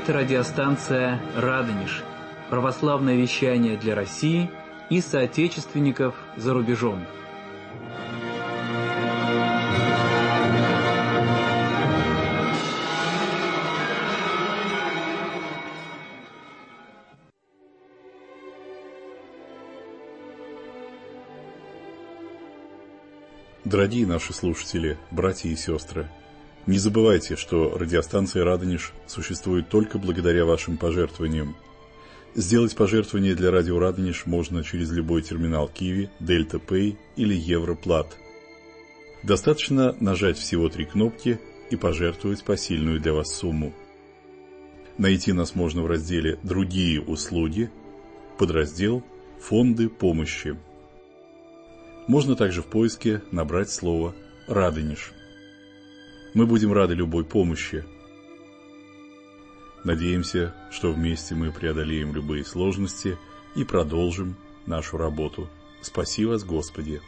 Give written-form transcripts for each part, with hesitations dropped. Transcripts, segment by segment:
Это радиостанция «Радонеж», православное вещание для России и соотечественников за рубежом. Дорогие наши слушатели, братья и сестры, не забывайте, что радиостанция «Радонеж» существует только благодаря вашим пожертвованиям. Сделать пожертвование для радио «Радонеж» можно через любой терминал Киви, Дельта Пэй или Европлат. Достаточно нажать всего 3 кнопки и пожертвовать посильную для вас сумму. Найти нас можно в разделе «Другие услуги», подраздел «Фонды помощи». Можно также в поиске набрать слово «Радонеж». Мы будем рады любой помощи. Надеемся, что вместе мы преодолеем любые сложности и продолжим нашу работу. Спаси вас, Господи!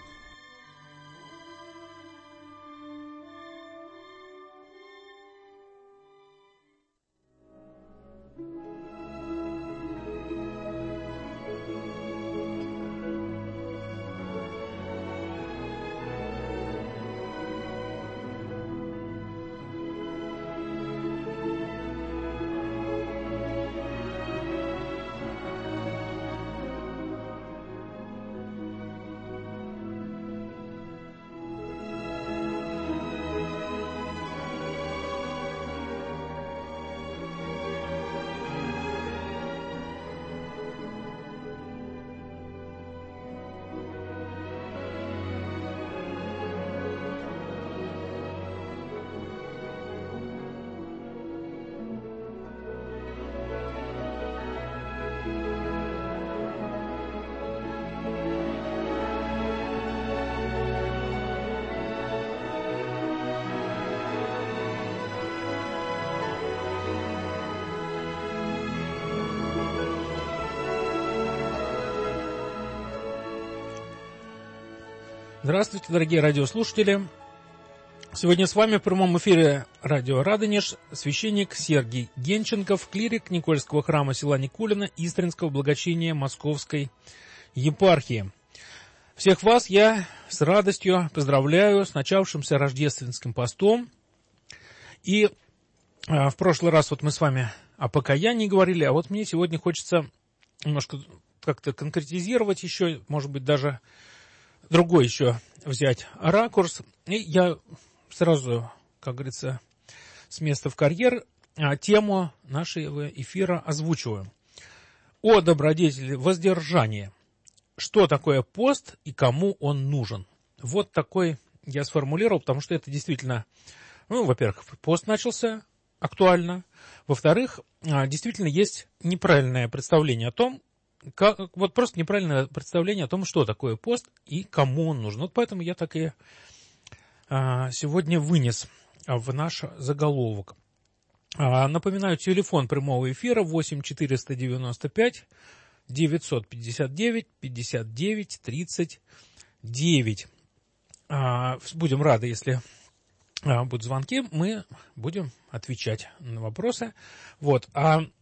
Здравствуйте, дорогие радиослушатели! Сегодня с вами в прямом эфире радио «Радонеж» священник Сергий Генченков, клирик Никольского храма села Никулино Истринского благочиния Московской епархии. Всех вас я с радостью поздравляю с начавшимся рождественским постом. И в прошлый раз вот мы с вами о покаянии говорили, а вот мне сегодня хочется немножко как-то конкретизировать еще, может быть, даже другой еще взять ракурс. И я сразу, как говорится, с места в карьер тему нашего эфира озвучиваю. О добродетели воздержания. Что такое пост и кому он нужен? Вот такой я сформулировал, потому что это действительно, во-первых, пост начался актуально. Во-вторых, действительно есть неправильное представление о том, вот просто неправильное представление о том, что такое пост и кому он нужен. Вот поэтому я так и сегодня вынес в наш заголовок. Напоминаю, телефон прямого эфира 8-495-959-59-39. Будем рады, если будут звонки, мы будем отвечать на вопросы. Вот.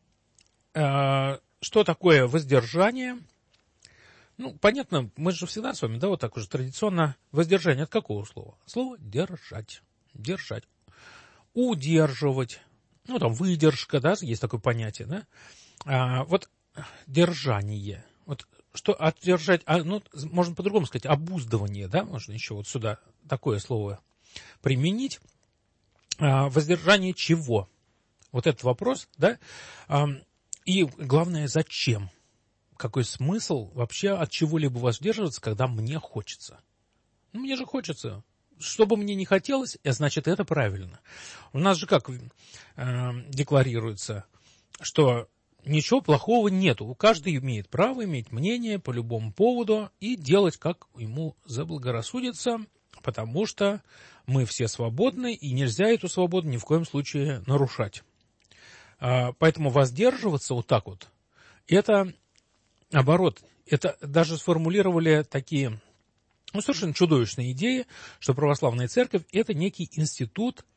Что такое воздержание? Понятно, мы же всегда с вами, вот так уже традиционно. Воздержание от какого слова? Слово держать. Держать. Удерживать. Выдержка, есть такое понятие, да? Вот держание. Вот что отдержать, можно по-другому сказать, обуздывание, да? Можно еще вот сюда такое слово применить. Воздержание чего? Вот этот вопрос, да? И главное, зачем? Какой смысл вообще от чего-либо воздерживаться, когда мне хочется? Мне же хочется. Что бы мне не хотелось, значит, это правильно. У нас же как декларируется, что ничего плохого нету. Каждый имеет право иметь мнение по любому поводу и делать, как ему заблагорассудится, потому что мы все свободны, и нельзя эту свободу ни в коем случае нарушать. Поэтому воздерживаться вот так вот, это, наоборот, это даже сформулировали такие совершенно чудовищные идеи, что православная церковь – это некий институт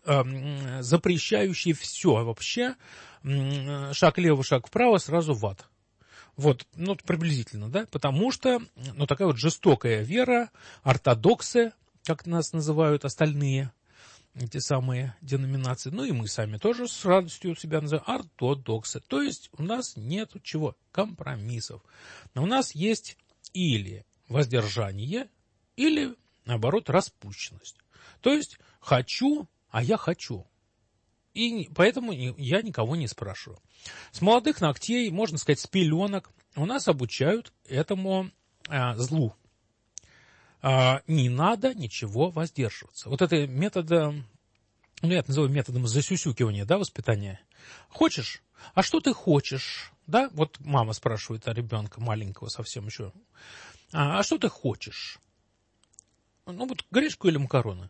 запрещающий все вообще, шаг влево, шаг вправо, сразу в ад. Вот, ну, приблизительно, да, потому что, ну, такая вот жестокая вера, ортодоксы, как нас называют остальные, эти самые деноминации, ну, и мы сами тоже с радостью себя называем ортодоксы. То есть у нас нет чего? Компромиссов. Но у нас есть или воздержание, или, наоборот, распущенность. То есть хочу, а я хочу. И поэтому я никого не спрашиваю. С молодых ногтей, можно сказать, с пеленок, у нас обучают этому злу. Не надо ничего воздерживаться. Вот это методом, ну, я это называю методом засюсюкивания, да, воспитания. Хочешь? А что ты хочешь? Да, вот мама спрашивает о ребенка маленького совсем еще. А что ты хочешь? Ну, вот гречку или макароны?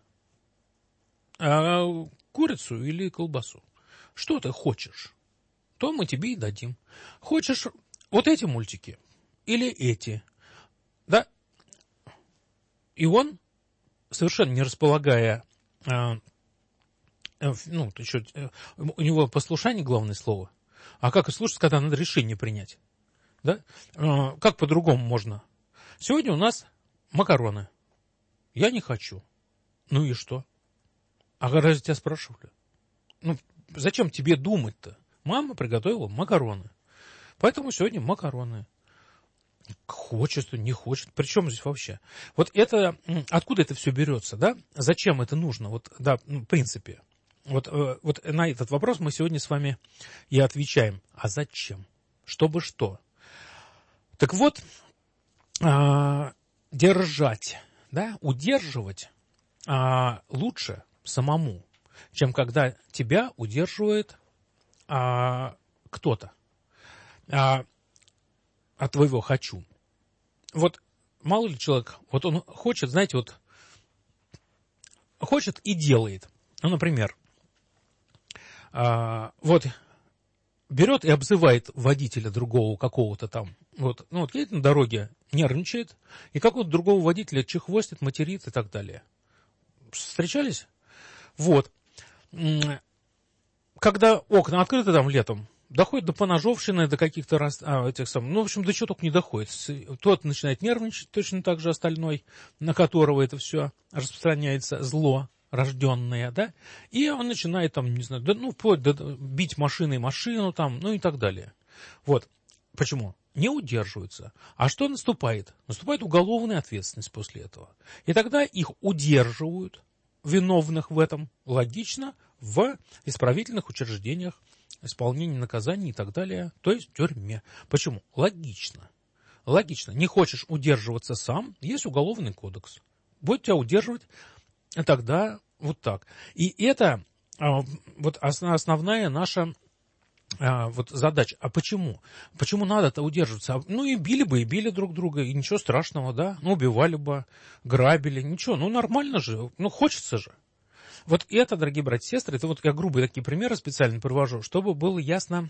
Курицу или колбасу? Что ты хочешь? То мы тебе и дадим. Хочешь вот эти мультики или эти? Да? И он, совершенно не располагая, ну, у него послушание главное слово. А как и слушать, когда надо решение принять? Да? Как по-другому можно? Сегодня у нас макароны. Я не хочу. Ну и что? А разве тебя спрашивали? Ну, зачем тебе думать-то? Мама приготовила макароны. Поэтому сегодня макароны. Хочет, не хочет. Причем здесь вообще? Вот это, откуда это все берется, да? Зачем это нужно? Вот, да, в принципе. Вот на этот вопрос мы сегодня с вами и отвечаем. А зачем? Чтобы что? Так вот, держать, да, удерживать лучше самому, чем когда тебя удерживает кто-то от твоего «хочу». Вот мало ли человек, вот он хочет, знаете, вот хочет и делает. Ну, например, вот берет и обзывает водителя другого какого-то там, вот, ну, вот едет на дороге, нервничает, и какого-то другого водителя чехвостит, материт и так далее. Встречались? Вот. Когда окна открыты там летом, доходит до поножовщины, до каких-то этих самых, ну, в общем, до чего только не доходит. Тот начинает нервничать, точно так же остальной, на которого это все распространяется, зло рожденное, да, и он начинает там, не знаю, да, ну, вплоть до бить машиной машину там, ну и так далее. Вот. Почему? Не удерживаются. А что наступает? Наступает уголовная ответственность после этого. И тогда их удерживают, виновных в этом, логично, в исправительных учреждениях, исполнении наказаний и так далее, то есть в тюрьме. Почему? Логично. Логично. Не хочешь удерживаться сам, есть уголовный кодекс. Будет тебя удерживать, тогда вот так. И это вот основная наша вот задача. А почему? Почему надо-то удерживаться? Ну и били бы, и били друг друга, и ничего страшного, да? Ну, убивали бы, грабили, ничего, ну нормально же, ну хочется же. Вот это, дорогие братья и сестры, это вот я грубые такие примеры специально привожу, чтобы было ясно,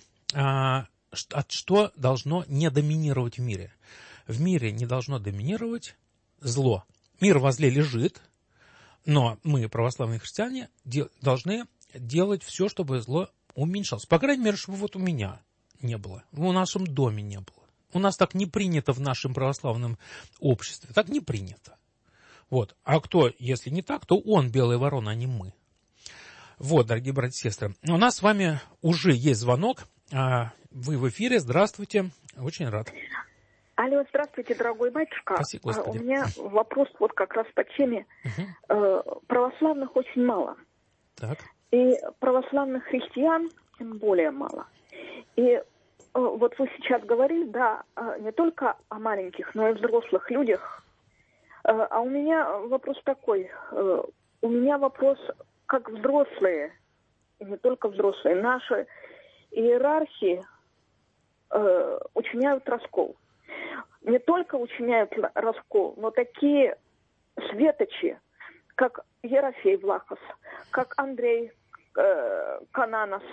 что должно не доминировать в мире. В мире не должно доминировать зло. Мир во зле лежит, но мы, православные христиане, должны делать все, чтобы зло уменьшалось. По крайней мере, чтобы вот у меня не было, в нашем доме не было. У нас так не принято в нашем православном обществе, так не принято. Вот. А кто, если не так, то он белая ворона, а не мы. Вот, дорогие братья и сестры. У нас с вами уже есть звонок. Вы в эфире. Здравствуйте. Очень рад. Алло, здравствуйте, дорогой батюшка. Спаси Господи. У меня вопрос вот как раз по теме. Православных очень мало. Так. И православных христиан тем более мало. И вот вы сейчас говорили, да, не только о маленьких, но и взрослых людях. А у меня вопрос такой. У меня вопрос, как взрослые, и не только взрослые, наши иерархи учиняют раскол. Не только учиняют раскол, но такие светочи, как Ерофей Влахос, как Андрей Кананос,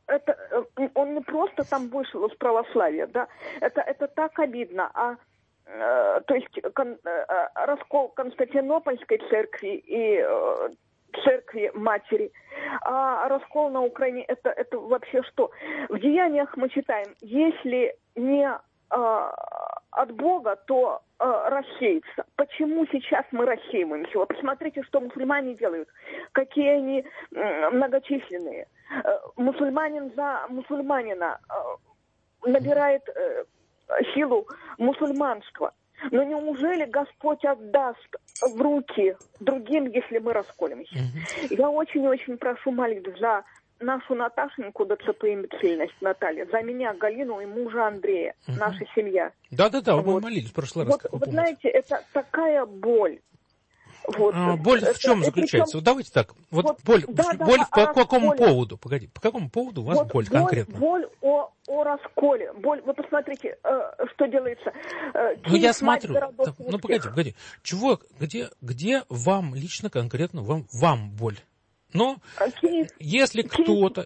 он не просто там вышел из православия, да, это так обидно, то есть раскол Константинопольской церкви и церкви матери. А раскол на Украине это вообще что? В деяниях мы читаем, если не от Бога, то рассеется. Почему сейчас мы рассеиваемся? Вот посмотрите, что мусульмане делают, какие они многочисленные. Мусульманин за мусульманина набирает силу мусульманства. Но неужели Господь отдаст в руки другим, если мы расколемся? Я очень-очень прошу молитв за нашу Наташеньку, ДЦП имбецильность Наталья, за меня, Галину и мужа Андрея, наша семья. Да-да-да, вы Вот. молились в прошлый раз. Вот, вы знаете, это такая боль. Вот. Боль в чем заключается? Вот давайте так. Вот боль по какому поводу? Погоди, по какому поводу у вас боль конкретно? Боль о расколе. Боль, вы посмотрите, что делается. Ну, я смотрю. Ну, погоди. Чего, где вам лично конкретно, вам боль? Но если кто-то,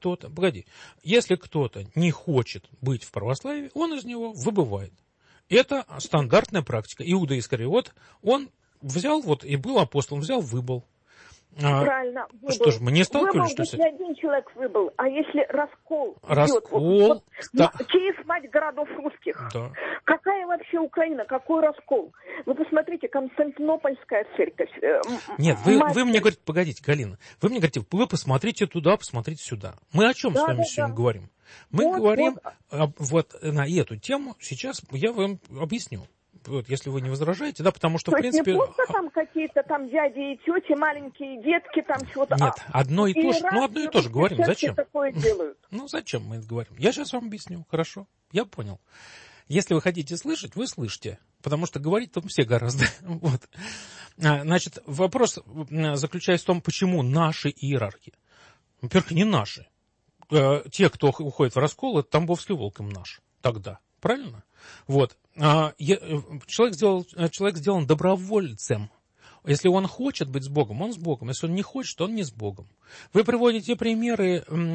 если кто-то не хочет быть в православии, он из него выбывает. Это стандартная практика. Иуда Искариот, он взял вот и был апостолом, взял, выбыл. Правильно, выбыл. Что ж, мы не сталкивались, что если один человек выбыл, а если раскол идет, Киев, мать городов русских. Да. Какая вообще Украина, какой раскол? Вы посмотрите, Константинопольская церковь. Нет, вы мне говорите, погодите, Галина, вы мне говорите, вы посмотрите туда, посмотрите сюда. Мы о чем с вами сегодня говорим? Мы говорим вот на эту тему, сейчас я вам объясню. Вот, если вы не возражаете, да, потому что, в принципе... Не просто там какие-то там дяди и тети, маленькие детки, там чего-то... Нет, одно и то же говорим. Зачем? Такое делают. Ну, зачем мы это говорим? Я сейчас вам объясню, хорошо? Я понял. Если вы хотите слышать, вы слышите, потому что говорить там все гораздо. Вот. Значит, вопрос заключается в том, почему наши иерархи. Во-первых, не наши. Те, кто уходит в раскол, это Тамбовский волк им наш. Тогда. Правильно? Вот. Человек сделан добровольцем. Если он хочет быть с Богом, он с Богом. Если он не хочет, он не с Богом. Вы приводите примеры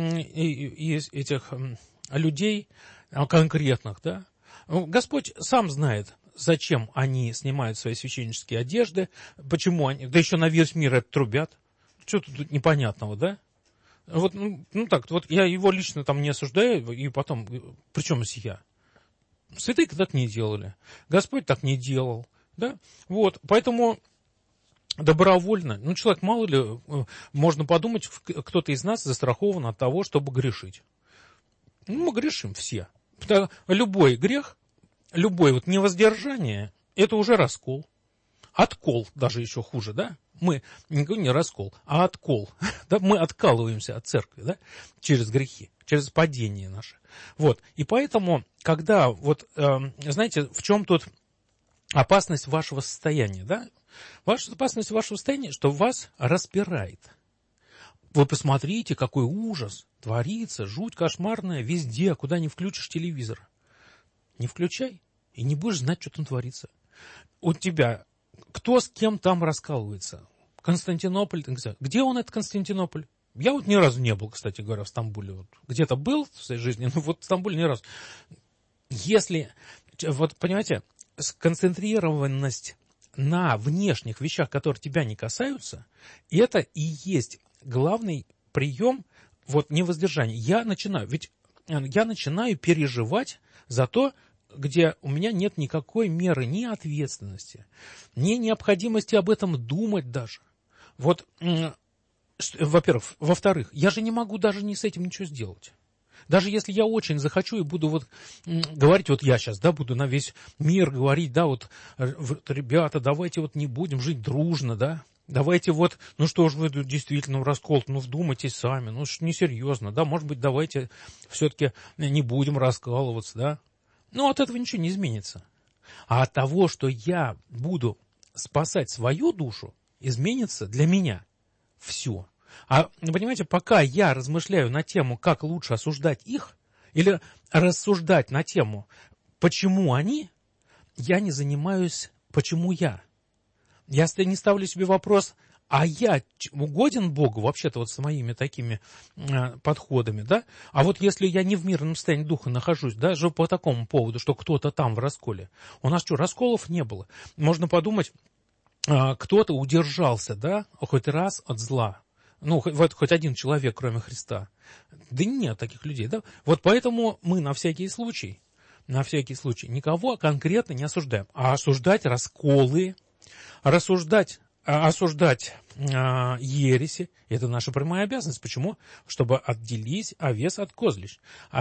из этих людей конкретных, да? Господь сам знает, зачем они снимают свои священнические одежды, почему они, да еще на весь мир это трубят. Что-то тут непонятного, да? Вот, ну так, вот я его лично там не осуждаю, и потом, причем я? Святые так не делали. Господь так не делал. Да? Вот, поэтому добровольно, человек, мало ли, можно подумать, кто-то из нас застрахован от того, чтобы грешить. Мы грешим все. Любой грех, любое вот невоздержание, это уже раскол. Откол даже еще хуже, да? Мы не раскол, а откол. Да? Мы откалываемся от церкви, да? Через грехи, через падение наше. Вот. И поэтому, когда, вот, знаете, в чем тут опасность вашего состояния, да? Опасность вашего состояния, что вас распирает. Вы посмотрите, какой ужас творится, жуть кошмарная везде, куда не включишь телевизор. Не включай, и не будешь знать, что там творится. У тебя, кто с кем там раскалывается? Константинополь, где он, этот Константинополь? Я вот ни разу не был, кстати говоря, в Стамбуле. Вот где-то был в своей жизни, но вот в Стамбуле ни разу. Если, вот понимаете, сконцентрированность на внешних вещах, которые тебя не касаются, это и есть главный прием вот невоздержания. Я начинаю переживать за то, где у меня нет никакой меры ни ответственности, ни необходимости об этом думать даже. Вот, во-первых. Во-вторых, я же не могу даже с этим ничего сделать. Даже если я очень захочу и буду вот говорить, вот я сейчас, да, буду на весь мир говорить, да, вот, ребята, давайте вот не будем жить дружно, да, давайте вот, ну что ж вы действительно в раскол, ну вдумайтесь сами, ну несерьезно, да, может быть, давайте все-таки не будем раскалываться, да. Ну, от этого ничего не изменится. А от того, что я буду спасать свою душу, изменится для меня все. А, понимаете, пока я размышляю на тему, как лучше осуждать их, или рассуждать на тему, почему они, я не занимаюсь, почему я. Я не ставлю себе вопрос, а я угоден Богу вообще-то вот с моими такими подходами, да? А вот если я не в мирном состоянии духа нахожусь, даже по такому поводу, что кто-то там в расколе. У нас что, расколов не было? Можно подумать, кто-то удержался, да, хоть раз от зла. Ну, хоть один человек, кроме Христа. Да нет таких людей, да. Вот поэтому мы на всякий случай никого конкретно не осуждаем. А осуждать расколы, осуждать ереси, это наша прямая обязанность. Почему? Чтобы отделить овес от козлищ.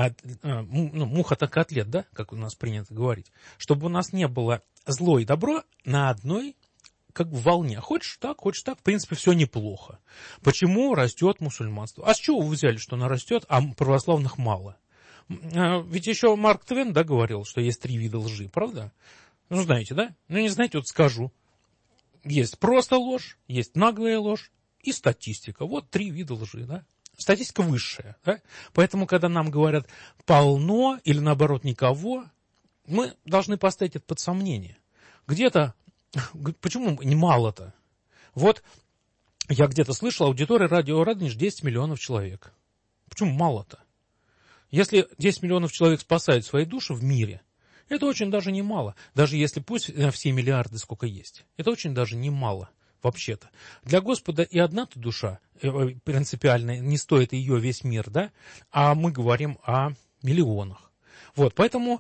Мух от котлет, да, как у нас принято говорить. Чтобы у нас не было зло и добро на одной как в волне. Хочешь так, в принципе, все неплохо. Почему растет мусульманство? А с чего вы взяли, что оно растет, а православных мало? Ведь еще Марк Твен, да, говорил, что есть 3 вида лжи, правда? Ну, знаете, да? Ну, не знаете, вот скажу. Есть просто ложь, есть наглая ложь и статистика. Вот 3 вида лжи, да? Статистика высшая, да? Поэтому, когда нам говорят полно или, наоборот, никого, мы должны поставить это под сомнение. Где-то, почему не мало-то? Вот я где-то слышал, аудитория радио Радонеж 10 миллионов человек. Почему мало-то? Если 10 миллионов человек спасают свои души в мире, это очень даже немало. Даже если пусть все миллиарды сколько есть. Это очень даже немало, вообще-то. Для Господа и одна-то душа принципиально не стоит ее весь мир, да? А мы говорим о миллионах. Вот, поэтому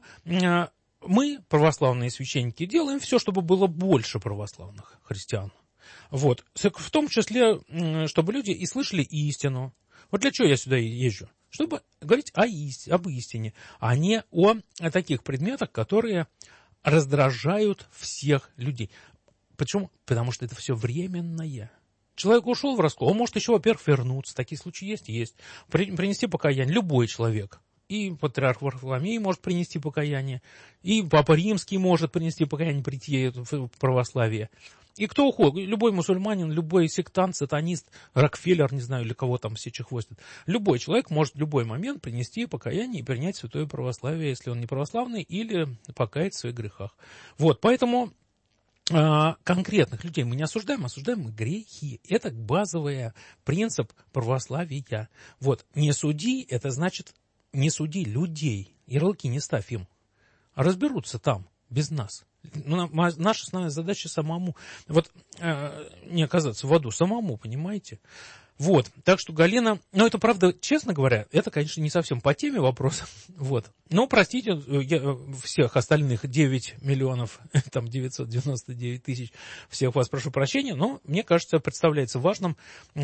мы, православные священники, делаем все, чтобы было больше православных христиан. Вот, в том числе, чтобы люди и слышали истину. Вот для чего я сюда езжу? Чтобы говорить об истине, а не о таких предметах, которые раздражают всех людей. Почему? Потому что это все временное. Человек ушел в раскол, он может еще, во-первых, вернуться. Такие случаи есть? Есть. Принести покаяние. Любой человек. И патриарх Варфоломей может принести покаяние, и Папа Римский может принести покаяние, прийти в православие. И кто уходит, любой мусульманин, любой сектант, сатанист, Рокфеллер, не знаю, или кого там все чехвостят. Любой человек может в любой момент принести покаяние и принять святое православие, если он не православный, или покаяться в своих грехах. Вот, поэтому конкретных людей мы не осуждаем, осуждаем мы грехи. Это базовый принцип православия. Вот, не суди, это значит не суди людей, ярлыки не ставь им. Разберутся там, без нас. Наша основная задача самому, вот не оказаться в аду, самому, понимаете? Вот, так что Галина, ну это правда, честно говоря, это, конечно, не совсем по теме вопрос, вот. Но, простите, всех остальных 9 миллионов, там 999 тысяч, всех вас прошу прощения, но мне кажется, представляется важным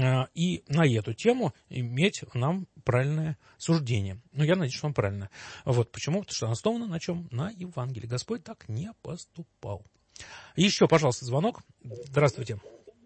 и на эту тему иметь нам правильное суждение. Ну, я надеюсь, что он правильно. Вот, почему? Потому что оно основано на чем? На Евангелии. Господь так не поступал. Еще, пожалуйста, звонок. Здравствуйте.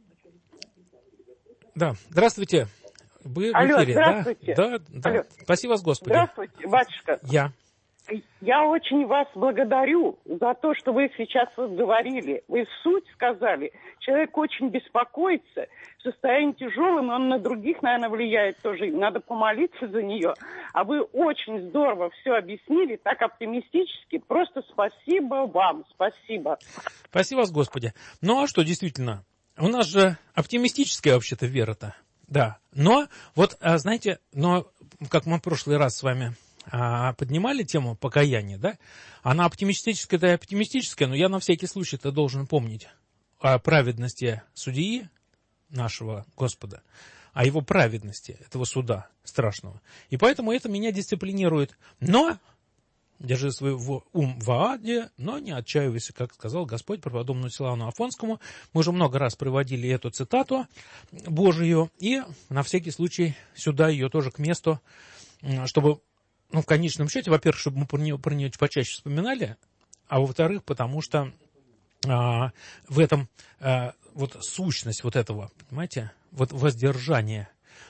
Да, здравствуйте. Вы в Алло, эфире. здравствуйте. Да. Алло. Спасибо вас, Господи. Здравствуйте, батюшка. Я очень вас благодарю за то, что вы сейчас вот говорили. Вы суть сказали. Человек очень беспокоится, состояние тяжелым, он на других, наверное, влияет тоже. Надо помолиться за нее. А вы очень здорово все объяснили, так оптимистически. Просто спасибо вам, спасибо. Спасибо вас, Господи. Ну, а что, действительно, у нас же оптимистическая вообще-то вера-то. Да, но, вот, знаете, как мы в прошлый раз с вами поднимали тему покаяния, да, она оптимистическая, но я на всякий случай-то должен помнить о праведности судьи нашего Господа, о его праведности, этого суда страшного. И поэтому это меня дисциплинирует. Но держи свой ум в ааде, но не отчаивайся, как сказал Господь преподобному Силуану Афонскому. Мы уже много раз приводили эту цитату Божию, и на всякий случай сюда ее тоже к месту, чтобы, в конечном счете, во-первых, чтобы мы про нее почаще вспоминали, а во-вторых, потому что в этом вот сущность вот этого, понимаете, вот воздержание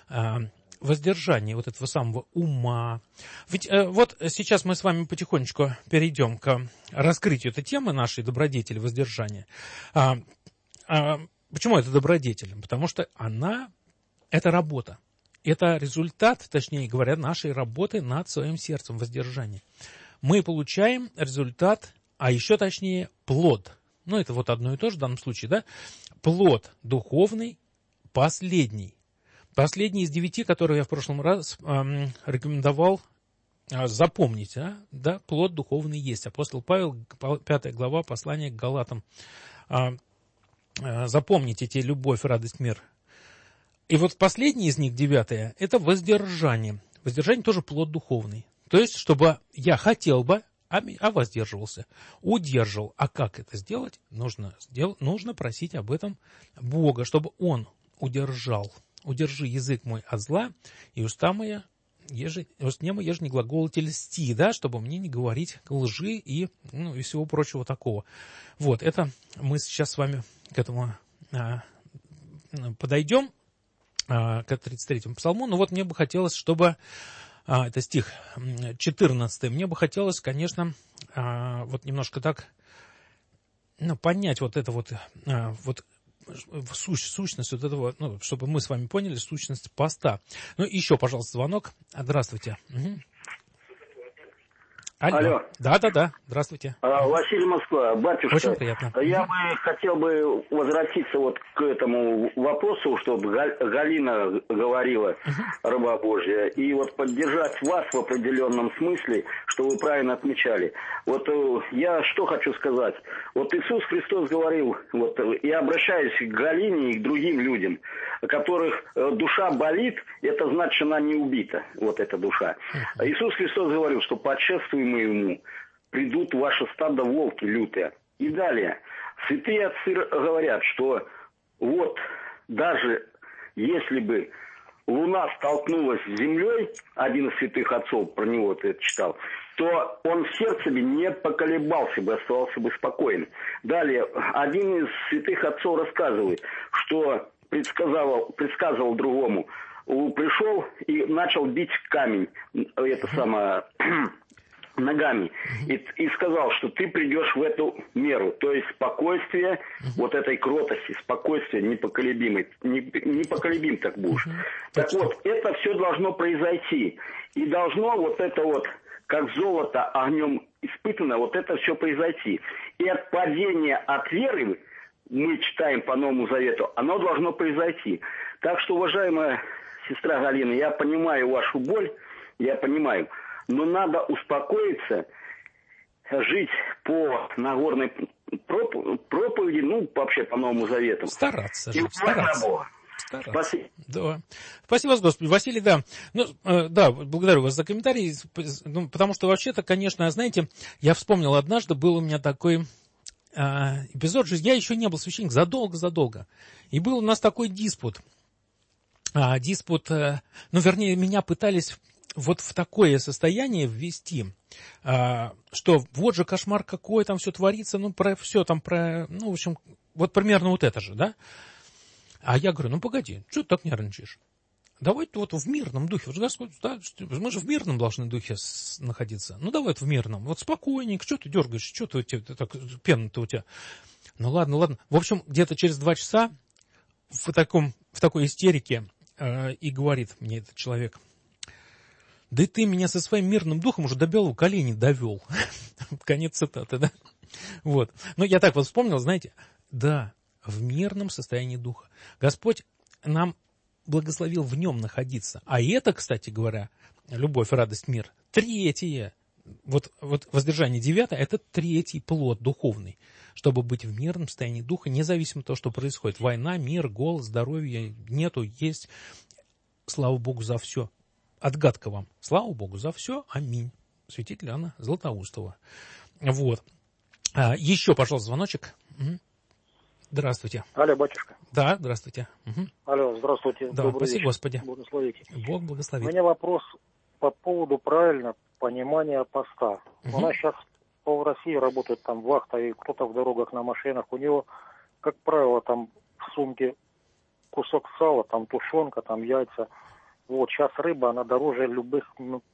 вот этого самого ума. Ведь вот сейчас мы с вами потихонечку перейдем к раскрытию этой темы нашей добродетели воздержания. Почему это добродетель? Потому что это работа. Это результат, точнее говоря, нашей работы над своим сердцем воздержания. Мы получаем результат, а еще точнее плод. Это вот одно и то же в данном случае, да? Плод духовный, последний. Последний из 9, которые я в прошлом раз рекомендовал запомнить. Да, плод духовный есть. Апостол Павел, 5 глава, послание к Галатам. запомнить эти любовь, радость, мир. И вот последний из них, 9, это воздержание. Воздержание тоже плод духовный. То есть, чтобы я хотел бы, а воздерживался, удерживал. А как это сделать? Нужно просить об этом Бога, чтобы Он удержал. Удержи язык мой от зла, и уста моя, еже не глаголоте льсти, да, чтобы мне не говорить лжи и всего прочего такого. Вот, это мы сейчас с вами к этому подойдем, к 33-му псалму. Но вот мне бы хотелось, чтобы... это стих 14. Мне бы хотелось, конечно, вот немножко так понять вот это вот сущность вот этого, чтобы мы с вами поняли сущность поста. Еще, пожалуйста, звонок. Здравствуйте. Угу. Алло. Да. Здравствуйте. Василий, Москва. Батюшка. Очень приятно. Я бы хотел бы возвратиться вот к этому вопросу, чтобы Галина говорила, раба Божья, и вот поддержать вас в определенном смысле, что вы правильно отмечали. Вот я что хочу сказать. Вот Иисус Христос говорил, вот я обращаюсь к Галине и к другим людям, у которых душа болит, это значит, она не убита, вот эта душа. Иисус Христос говорил, что подшествуем ему, придут в ваше стадо волки лютые. И далее, святые отцы говорят, что вот даже если бы Луна столкнулась с землей, один из святых отцов, про него ты это читал, то он в сердце бы не поколебался бы, оставался бы спокоен. Далее, один из святых отцов рассказывает, что предсказывал другому, пришел и начал бить камень, это самое... ногами, и сказал, что ты придешь в эту меру, то есть спокойствие, вот этой кротости, спокойствие непоколебим так будешь. Так вот, это все должно произойти, и должно вот это вот, как золото огнем испытано, вот это все произойти. И от падения от веры, мы читаем по Новому Завету, оно должно произойти. Так что, уважаемая сестра Галина, я понимаю вашу боль, я понимаю, но надо успокоиться, жить по Нагорной проповеди, вообще по Новому Завету. Стараться. Спасибо. Да. Спасибо вас, Господи. Василий, да. Благодарю вас за комментарий, потому что вообще-то, конечно, знаете, я вспомнил однажды, был у меня такой эпизод, я еще не был священником задолго. И был у нас такой диспут. Меня пытались вот в такое состояние ввести, что вот же кошмар какой, там все творится, вот примерно вот это же, да? А я говорю, погоди, что ты так нервничаешь? Давай вот в мирном духе, Господь, да, мы же в мирном должны духе находиться, давай в мирном, вот спокойненько, что ты дергаешь, что ты так, пена-то у тебя? Ладно. В общем, где-то через 2 часа в такой истерике и говорит мне этот человек: да и ты меня со своим мирным духом уже до белого коленя довел. Конец цитаты, да? Вот. Я так вот вспомнил, знаете, да, в мирном состоянии духа. Господь нам благословил в нем находиться. А это, кстати говоря, любовь, радость, мир, 3. Вот воздержание 9, это 3 плод духовный. Чтобы быть в мирном состоянии духа, независимо от того, что происходит. Война, мир, голод, здоровье нету, есть. Слава Богу за все. Отгадка вам. Слава Богу за все. Аминь. Святитель Анна Златоустова. Вот. Еще, пожалуйста, звоночек. Угу. Здравствуйте. Алло, батюшка. Да, здравствуйте. Угу. Алло, здравствуйте. Да, добрый спаси вечер. Господи. Благословите. Бог благословит. У меня вопрос по поводу правильно понимания поста. У нас сейчас в России работает там вахта, и кто-то в дорогах на машинах. У него, как правило, там в сумке кусок сала, там тушенка, там яйца. Вот, сейчас рыба, она дороже любых,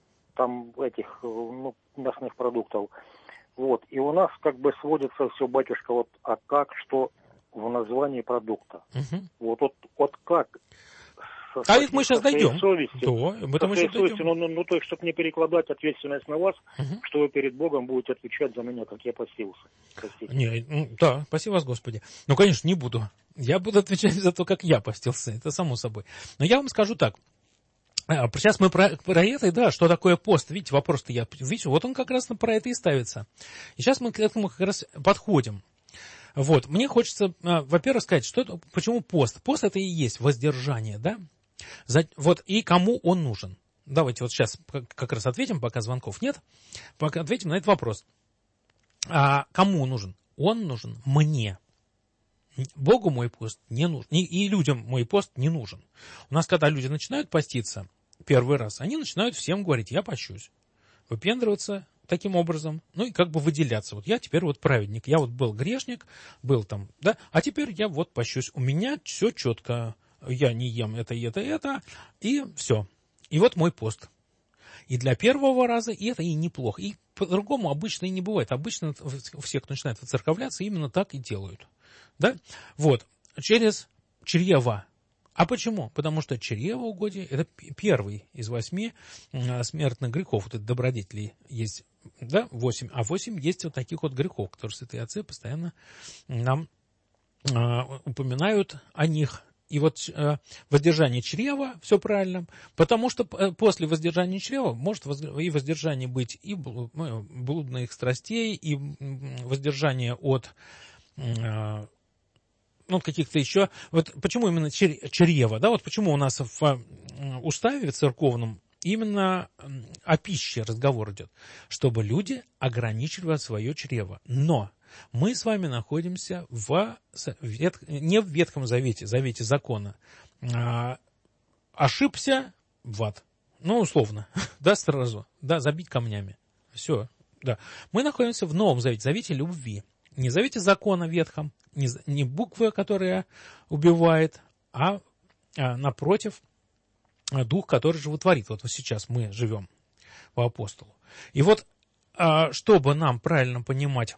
мясных продуктов. Вот, и у нас как бы сводится все, батюшка, как, что в названии продукта. Вот как? А это мы сейчас дойдем. Да, об этом еще дойдем. То есть, чтобы не перекладать ответственность на вас, что вы перед Богом будете отвечать за меня, как я постился. Да, спаси вас, Господи. Конечно, не буду. Я буду отвечать за то, как я постился. Это само собой. Но я вам скажу так. Сейчас мы про это, да, что такое пост. Видите, вопрос-то вот он как раз про это и ставится. И сейчас мы к этому как раз подходим. Вот, мне хочется, во-первых, сказать, почему пост. Пост это и есть воздержание, да? Вот, и кому он нужен? Давайте вот сейчас как раз ответим, пока звонков нет. Пока ответим на этот вопрос. Кому он нужен? Он нужен мне. Богу мой пост не нужен. И людям мой пост не нужен. У нас, когда люди начинают поститься первый раз, они начинают всем говорить: я пощусь. Выпендриваться таким образом, ну и как бы выделяться. Вот я теперь вот праведник. Я вот был грешник, был там, да, а теперь я вот пощусь. У меня все четко. Я не ем это, и все. И вот мой пост. И для первого раза и это и неплохо. И по-другому обычно и не бывает. Обычно все, кто начинает выцерковляться, именно так и делают. Да? Вот. Через чрево. А почему? Потому что чревоугодие – это первый из 8 смертных грехов. Вот это добродетелей есть, да, 8. А 8 есть вот таких вот грехов, которые святые отцы постоянно нам упоминают о них. И вот воздержание чрева, все правильно, потому что после воздержания чрева может и воздержание быть и блудных страстей, и воздержание от каких-то еще... Вот почему именно чрево, да, вот почему у нас в уставе церковном именно о пище разговор идет, чтобы люди ограничивали свое чрево. Но мы с вами находимся не в Ветхом Завете, Завете закона. Ошибся в ад. Ну, условно, да, сразу, да, забить камнями. Все, да. Мы находимся в Новом Завете, Завете любви. Не Завете закона Ветхом, не буквы, которая убивает, а напротив, дух, который животворит. Вот сейчас мы живем по апостолу. И вот, чтобы нам правильно понимать,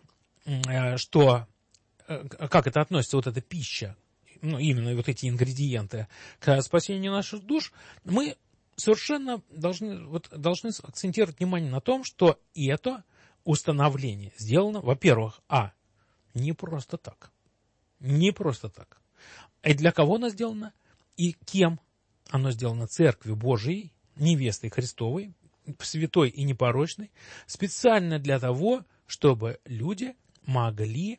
как это относится, вот эта пища, именно вот эти ингредиенты к спасению наших душ, мы совершенно должны акцентировать внимание на том, что это установление сделано, во-первых, не просто так. Не просто так. И для кого оно сделано? И кем оно сделано? Церкви Божией, невестой Христовой, святой и непорочной, специально для того, чтобы люди могли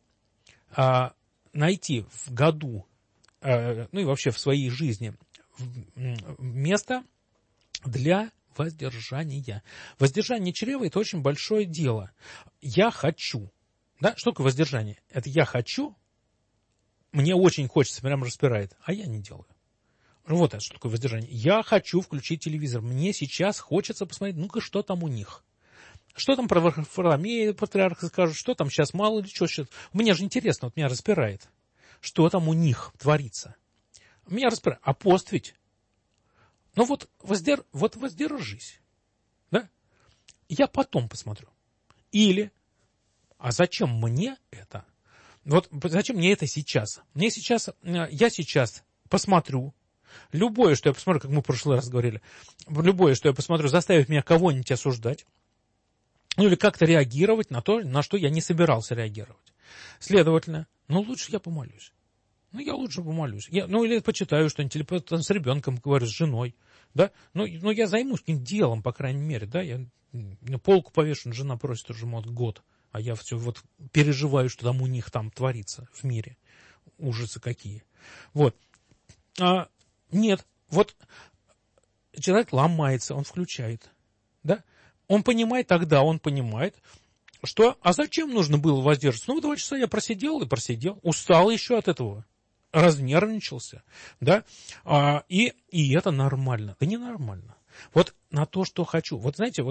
найти в году, ну и вообще в своей жизни, место для воздержания. Воздержание чрева – это очень большое дело. Я хочу. Да? Что такое воздержание? Это я хочу, мне очень хочется, прям распирает, а я не делаю. Вот это что такое воздержание. Я хочу включить телевизор, мне сейчас хочется посмотреть, ну-ка, что там у них. Что там про Варфоломея патриарха скажут, что там сейчас мало или что сейчас. Мне же интересно, вот меня распирает. Что там у них творится? Меня распирает. А пост ведь? Ну вот воздержись. Да? Я потом посмотрю. Или, а зачем мне это? Вот зачем мне это сейчас? Я сейчас посмотрю. Любое, что я посмотрю, как мы в прошлый раз говорили, любое, что я посмотрю, заставит меня кого-нибудь осуждать. Ну, или как-то реагировать на то, на что я не собирался реагировать. Следовательно, лучше я помолюсь. Я лучше помолюсь. Или почитаю что-нибудь, или с ребенком говорю, с женой. Да? Я займусь каким-то делом, по крайней мере. Да? Я полку повешу, жена просит уже год. А я все переживаю, что там у них там творится в мире. Ужасы какие. Вот. Нет. Вот человек ломается, он включает. Да? Он понимает, что, а зачем нужно было воздерживаться? 2 часа я просидел. Устал еще от этого. Разнервничался. Да? И это нормально. Да ненормально. Вот на то, что хочу. Вот знаете,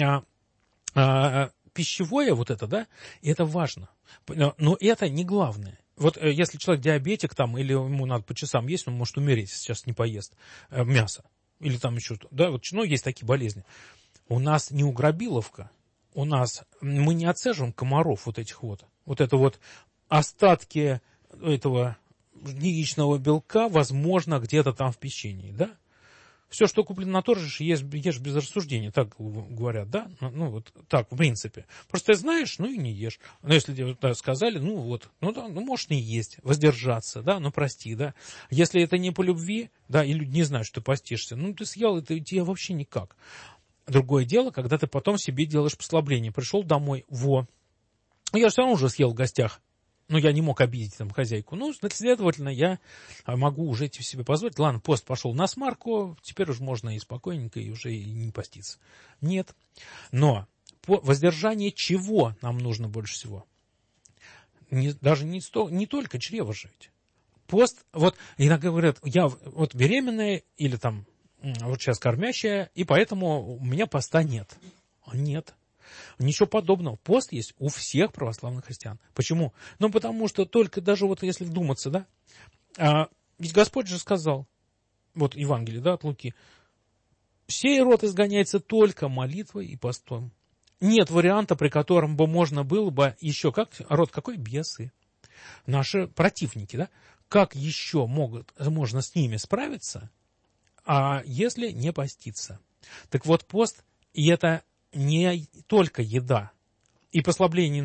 пищевое это, да, это важно. Но это не главное. Вот если человек диабетик там, или ему надо по часам есть, он может умереть, если сейчас не поест мясо. Или там еще, да, есть такие болезни. У нас не угробиловка, мы не отцеживаем комаров это остатки этого яичного белка, возможно, где-то там в печенье, да? Все, что куплено на торже, ешь без рассуждения, так говорят, да? Так, в принципе. Просто знаешь, и не ешь. Но если тебе сказали, можешь не есть, воздержаться, да, прости, да. Если это не по любви, да, и люди не знают, что ты постишься, ты съел, это тебе вообще никак. Другое дело, когда ты потом себе делаешь послабление. Пришел домой, я все равно уже съел в гостях. Ну, я не мог обидеть там хозяйку. Ну, следовательно, я могу уже себе позволить. Ладно, пост пошел на смарку, теперь уже можно и спокойненько, и уже и не поститься. Нет. Но воздержание чего нам нужно больше всего? Даже не только чрево жить. Пост, вот иногда говорят, я вот беременная или там вот сейчас кормящая, и поэтому у меня поста нет. Нет. Ничего подобного. Пост есть у всех православных христиан. Почему? Ну, потому что только даже вот если вдуматься, да, ведь Господь же сказал, вот Евангелие, да, от Луки, сей род изгоняется только молитвой и постом. Нет варианта, при котором бы можно было бы еще, как род какой? Бесы. Наши противники, да? Как еще можно с ними справиться, если не поститься? Так вот, пост, и это не только еда и послабление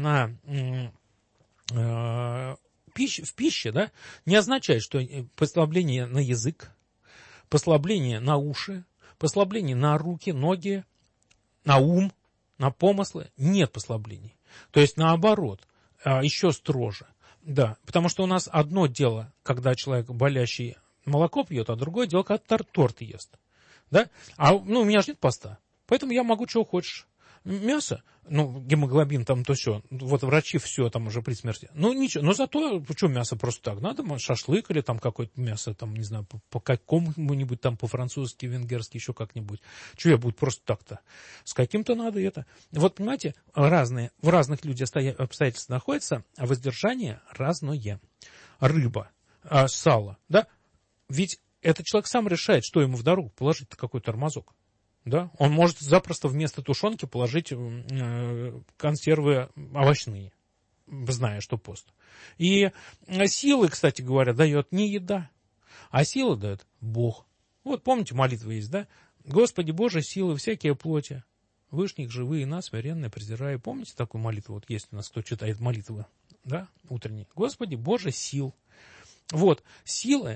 в пище, да, не означает, что послабление на язык, послабление на уши, послабление на руки, ноги, на ум, на помыслы. Нет послаблений. То есть наоборот, еще строже. Да, потому что у нас одно дело, когда человек болящий молоко пьет, а другое дело, когда торт ест. Да? У меня же нет поста. Поэтому я могу чего хочешь. Мясо, гемоглобин там то все, вот врачи все там уже при смерти. Ну ничего, но зато, что мясо просто так, надо шашлык или там какое-то мясо, там, не знаю, по какому-нибудь там по-французски, венгерски, еще как-нибудь. Что я буду просто так-то? С каким-то надо это. Вот понимаете, в разных людях обстоятельства находятся, а воздержание разное. Рыба, сало, да? Ведь этот человек сам решает, что ему в дорогу положить-то, какой тормозок. Да? Он может запросто вместо тушенки положить консервы овощные, зная, что пост. И силы, кстати говоря, дает не еда, а силы дает Бог. Вот помните, молитва есть, да? Господи Боже, силы всякие плоти, вышних живые нас, смиренные презирая. Помните такую молитву? Вот есть у нас, кто читает молитвы, да, утренние. Господи Боже, сил. Вот, сила,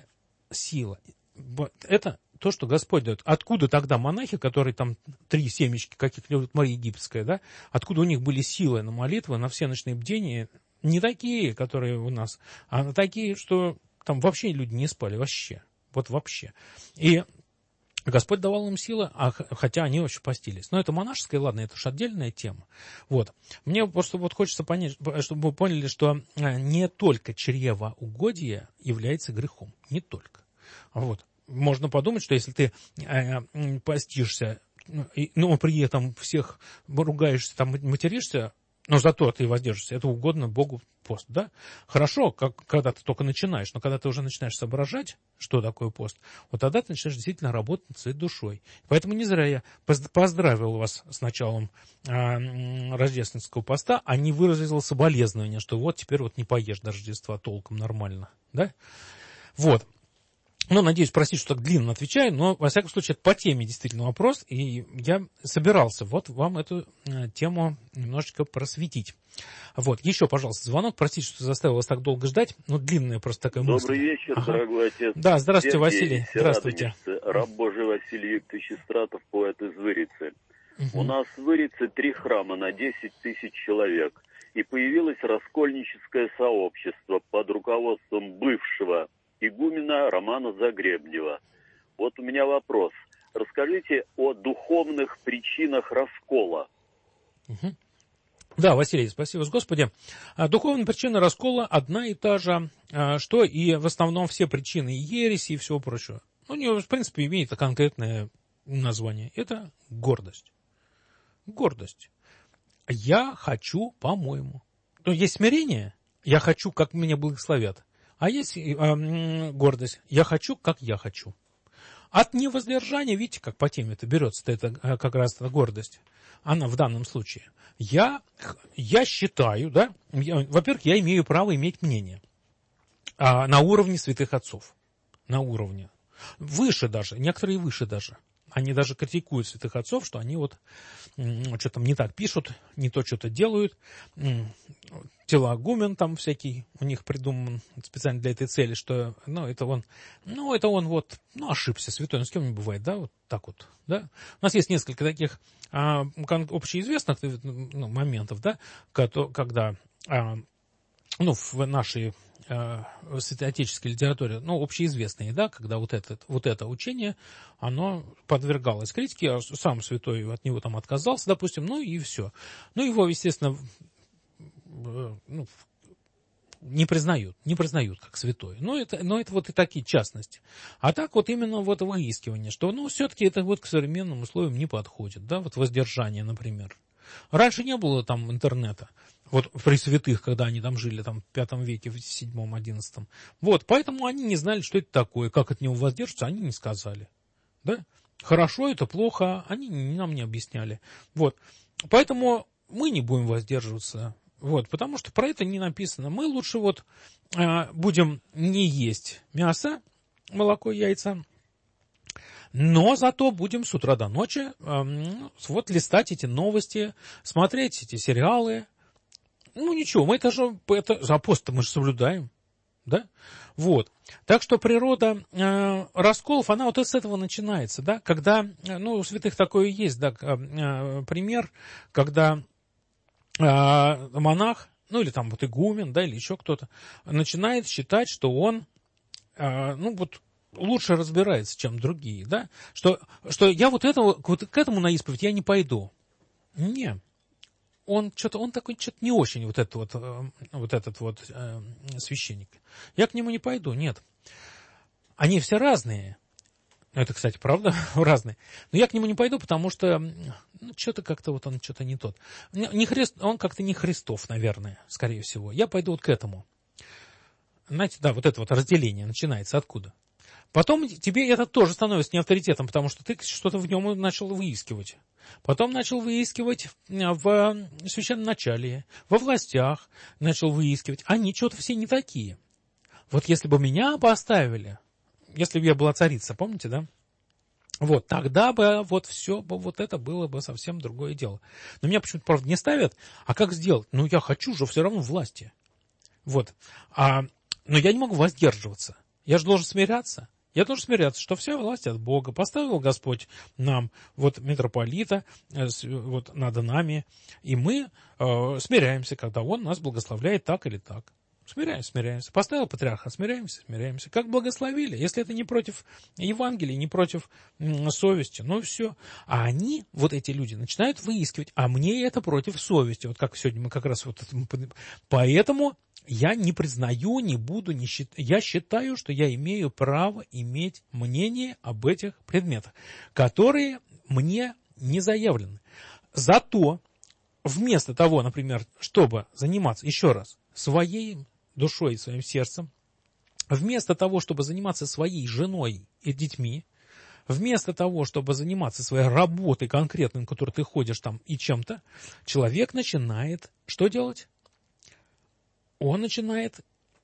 это то, что Господь дает. Откуда тогда монахи, которые там 3 семечки, каких любит Мария Египетская, да, откуда у них были силы на молитвы, на все ночные бдения, не такие, которые у нас, а такие, что там вообще люди не спали, вообще, вот вообще. И Господь давал им силы, хотя они вообще постились. Но это монашеская, ладно, это уж отдельная тема. Вот. Мне просто вот хочется понять, чтобы вы поняли, что не только чревоугодие является грехом, не только. Вот. Можно подумать, что если ты постишься, но при этом всех ругаешься, там, материшься, но зато ты воздержишься, это угодно Богу пост, да? Хорошо, когда ты только начинаешь, но когда ты уже начинаешь соображать, что такое пост, вот тогда ты начинаешь действительно работать над своей душой. Поэтому не зря я поздравил вас с началом рождественского поста, а не выразил соболезнования, что вот теперь вот не поешь до Рождества толком нормально, да? Вот. Ну, надеюсь, простите, что так длинно отвечаю, но, во всяком случае, это по теме действительно вопрос, и я собирался вот вам эту тему немножечко просветить. Вот, еще, пожалуйста, звонок, простите, что заставил вас так долго ждать, но длинная просто такая мысль. Добрый вечер, дорогой отец. Да, здравствуйте, Сергей, Василий, здравствуйте. Раб Божий Василий Викторович Истратов, поэт из Вырицы. У нас в Вырице 3 храма на 10 тысяч человек, и появилось раскольническое сообщество под руководством бывшего игумена Романа Загребнева. Вот у меня вопрос. Расскажите о духовных причинах раскола. Да, Василий, спасибо Господи. Духовная причина раскола одна и та же, что и в основном все причины ереси и всего прочего. У нее, в принципе, имеет конкретное название. Это гордость. Гордость. Я хочу, по-моему. Ну, есть смирение. Я хочу, как меня благословят. А есть гордость. Я хочу, как я хочу. От невоздержания, видите, как по теме это берется, это как раз эта гордость. Она в данном случае. Я считаю, да, во-первых, я имею право иметь мнение на уровне святых отцов. На уровне. Выше даже, некоторые выше даже. Они даже критикуют святых отцов, что они вот что-то не так пишут, не то что-то делают. Телоагумен там всякий у них придуман специально для этой цели, что это он вот, ошибся, святой, с кем не бывает, да, вот так вот, да. У нас есть несколько таких общеизвестных моментов, да, когда в нашей святоотеческой литературе, общеизвестные, да, когда вот это учение, оно подвергалось критике, а сам святой от него там отказался, допустим, и все. Его, естественно, не признают как святой. Но это вот и такие частности. А так вот именно вот выискивание, что, все-таки это вот к современным условиям не подходит, да, вот воздержание, например. Раньше не было там интернета, вот при святых, когда они там жили, там, в V веке, в VII, XI. Вот, поэтому они не знали, что это такое, как от него воздержаться, они не сказали, да. Хорошо это, плохо, они нам не объясняли. Вот, поэтому мы не будем воздерживаться. Вот, потому что про это не написано. Мы лучше будем не есть мясо, молоко, яйца, но зато будем с утра до ночи листать эти новости, смотреть эти сериалы. Ничего, мы это пост мы же соблюдаем, да? Вот. Так что природа расколов, она вот с этого начинается, да? Когда, у святых такое есть, да, пример, когда монах, или там вот игумен, да, или еще кто-то, начинает считать, что он, лучше разбирается, чем другие, да, что я к этому на исповедь я не пойду. Не, он такой что-то не очень этот священник. Я к нему не пойду, нет. Они все разные. Это, кстати, правда, разные. Но я к нему не пойду, потому что что-то как-то он что-то не тот. Он как-то не Христов, наверное, скорее всего. Я пойду вот к этому. Знаете, да, вот это вот разделение начинается откуда? Потом тебе это тоже становится не авторитетом, потому что ты что-то в нем начал выискивать. Потом начал выискивать в священноначалии, во властях начал выискивать. Они что-то все не такие. Вот если бы меня поставили, если бы я была царица, помните, да? Вот, тогда бы все это было бы совсем другое дело. Но меня почему-то, правда, не ставят. А как сделать? Я хочу же все равно власти. Вот. Но я не могу воздерживаться. Я же должен смиряться. Я должен смиряться, что вся власть от Бога. Поставил Господь нам митрополита над нами. И мы смиряемся, когда Он нас благословляет так или так. Смиряемся. Поставил патриарха, смиряемся. Как благословили, если это не против Евангелия, не против совести, все. А они, эти люди, начинают выискивать, а мне это против совести. Вот как сегодня мы как раз поэтому я не признаю, не буду, я считаю, что я имею право иметь мнение об этих предметах, которые мне не заявлены. Зато вместо того, например, чтобы заниматься, еще раз, своей душой, своим сердцем, вместо того, чтобы заниматься своей женой и детьми, вместо того, чтобы заниматься своей работой конкретной, на которой ты ходишь там и чем-то, человек начинает что делать? Он начинает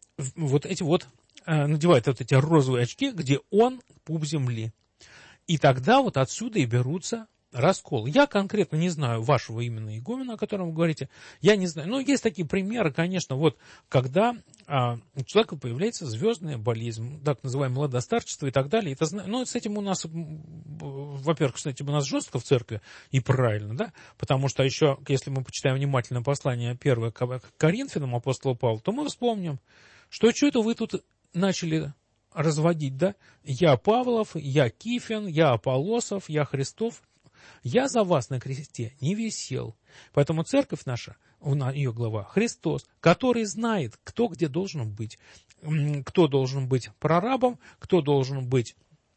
надевает эти розовые очки, где он пуп земли. И тогда отсюда и берутся раскол. Я конкретно не знаю вашего именно игумена, о котором вы говорите. Я не знаю. Есть такие примеры, конечно, когда у человека появляется звездная болезнь, так называемое младостарчество и так далее. С этим у нас, во-первых, жестко в церкви, и правильно, да? Потому что еще, если мы почитаем внимательно послание 1 к Коринфянам апостола Павла, то мы вспомним, что это вы тут начали разводить, да? Я Павлов, я Кифин, я Аполлосов, я Христов. Я за вас на кресте не висел. Поэтому церковь наша, ее глава, Христос, который знает, кто где должен быть. Кто должен быть прорабом, кто должен быть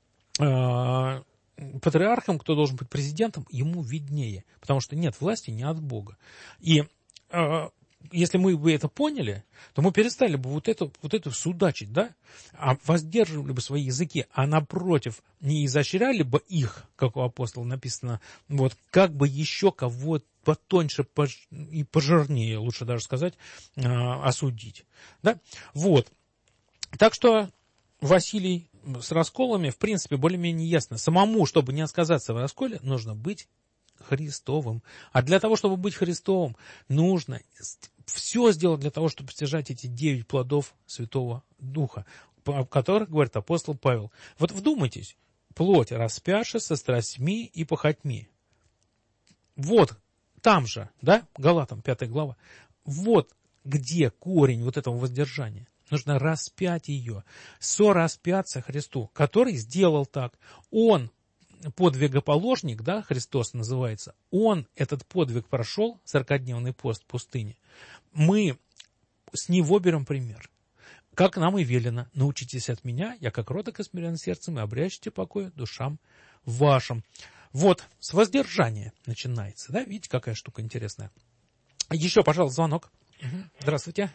патриархом, кто должен быть президентом, ему виднее. Потому что нет власти не от Бога. И если мы бы это поняли, то мы перестали бы это судачить, да? А воздерживали бы свои языки, а напротив, не изощряли бы их, как у апостола написано, как бы еще кого-то потоньше и пожирнее, лучше даже сказать, осудить. Да? Так что Василий с расколами, в принципе, более-менее ясно. Самому, чтобы не отказаться в расколе, нужно быть Христовым. А для того, чтобы быть Христовым, нужно все сделать для того, чтобы постижать эти 9 плодов Святого Духа, о которых говорит апостол Павел. Вдумайтесь, плоть распяша со страстьми и похотьми. Там же, да, Галатам 5 глава, где корень вот этого воздержания? Нужно распять ее, сораспяться Христу, который сделал так. Он подвигоположник, да, Христос называется, он этот подвиг прошел, 40-дневный пост в пустыне. Мы с него берем пример. Как нам и велено, научитесь от меня, я как кроток и смирен сердцем, и обрящите покой душам вашим. Вот, с воздержания начинается, да, видите, какая штука интересная. Еще, пожалуйста, звонок. Здравствуйте.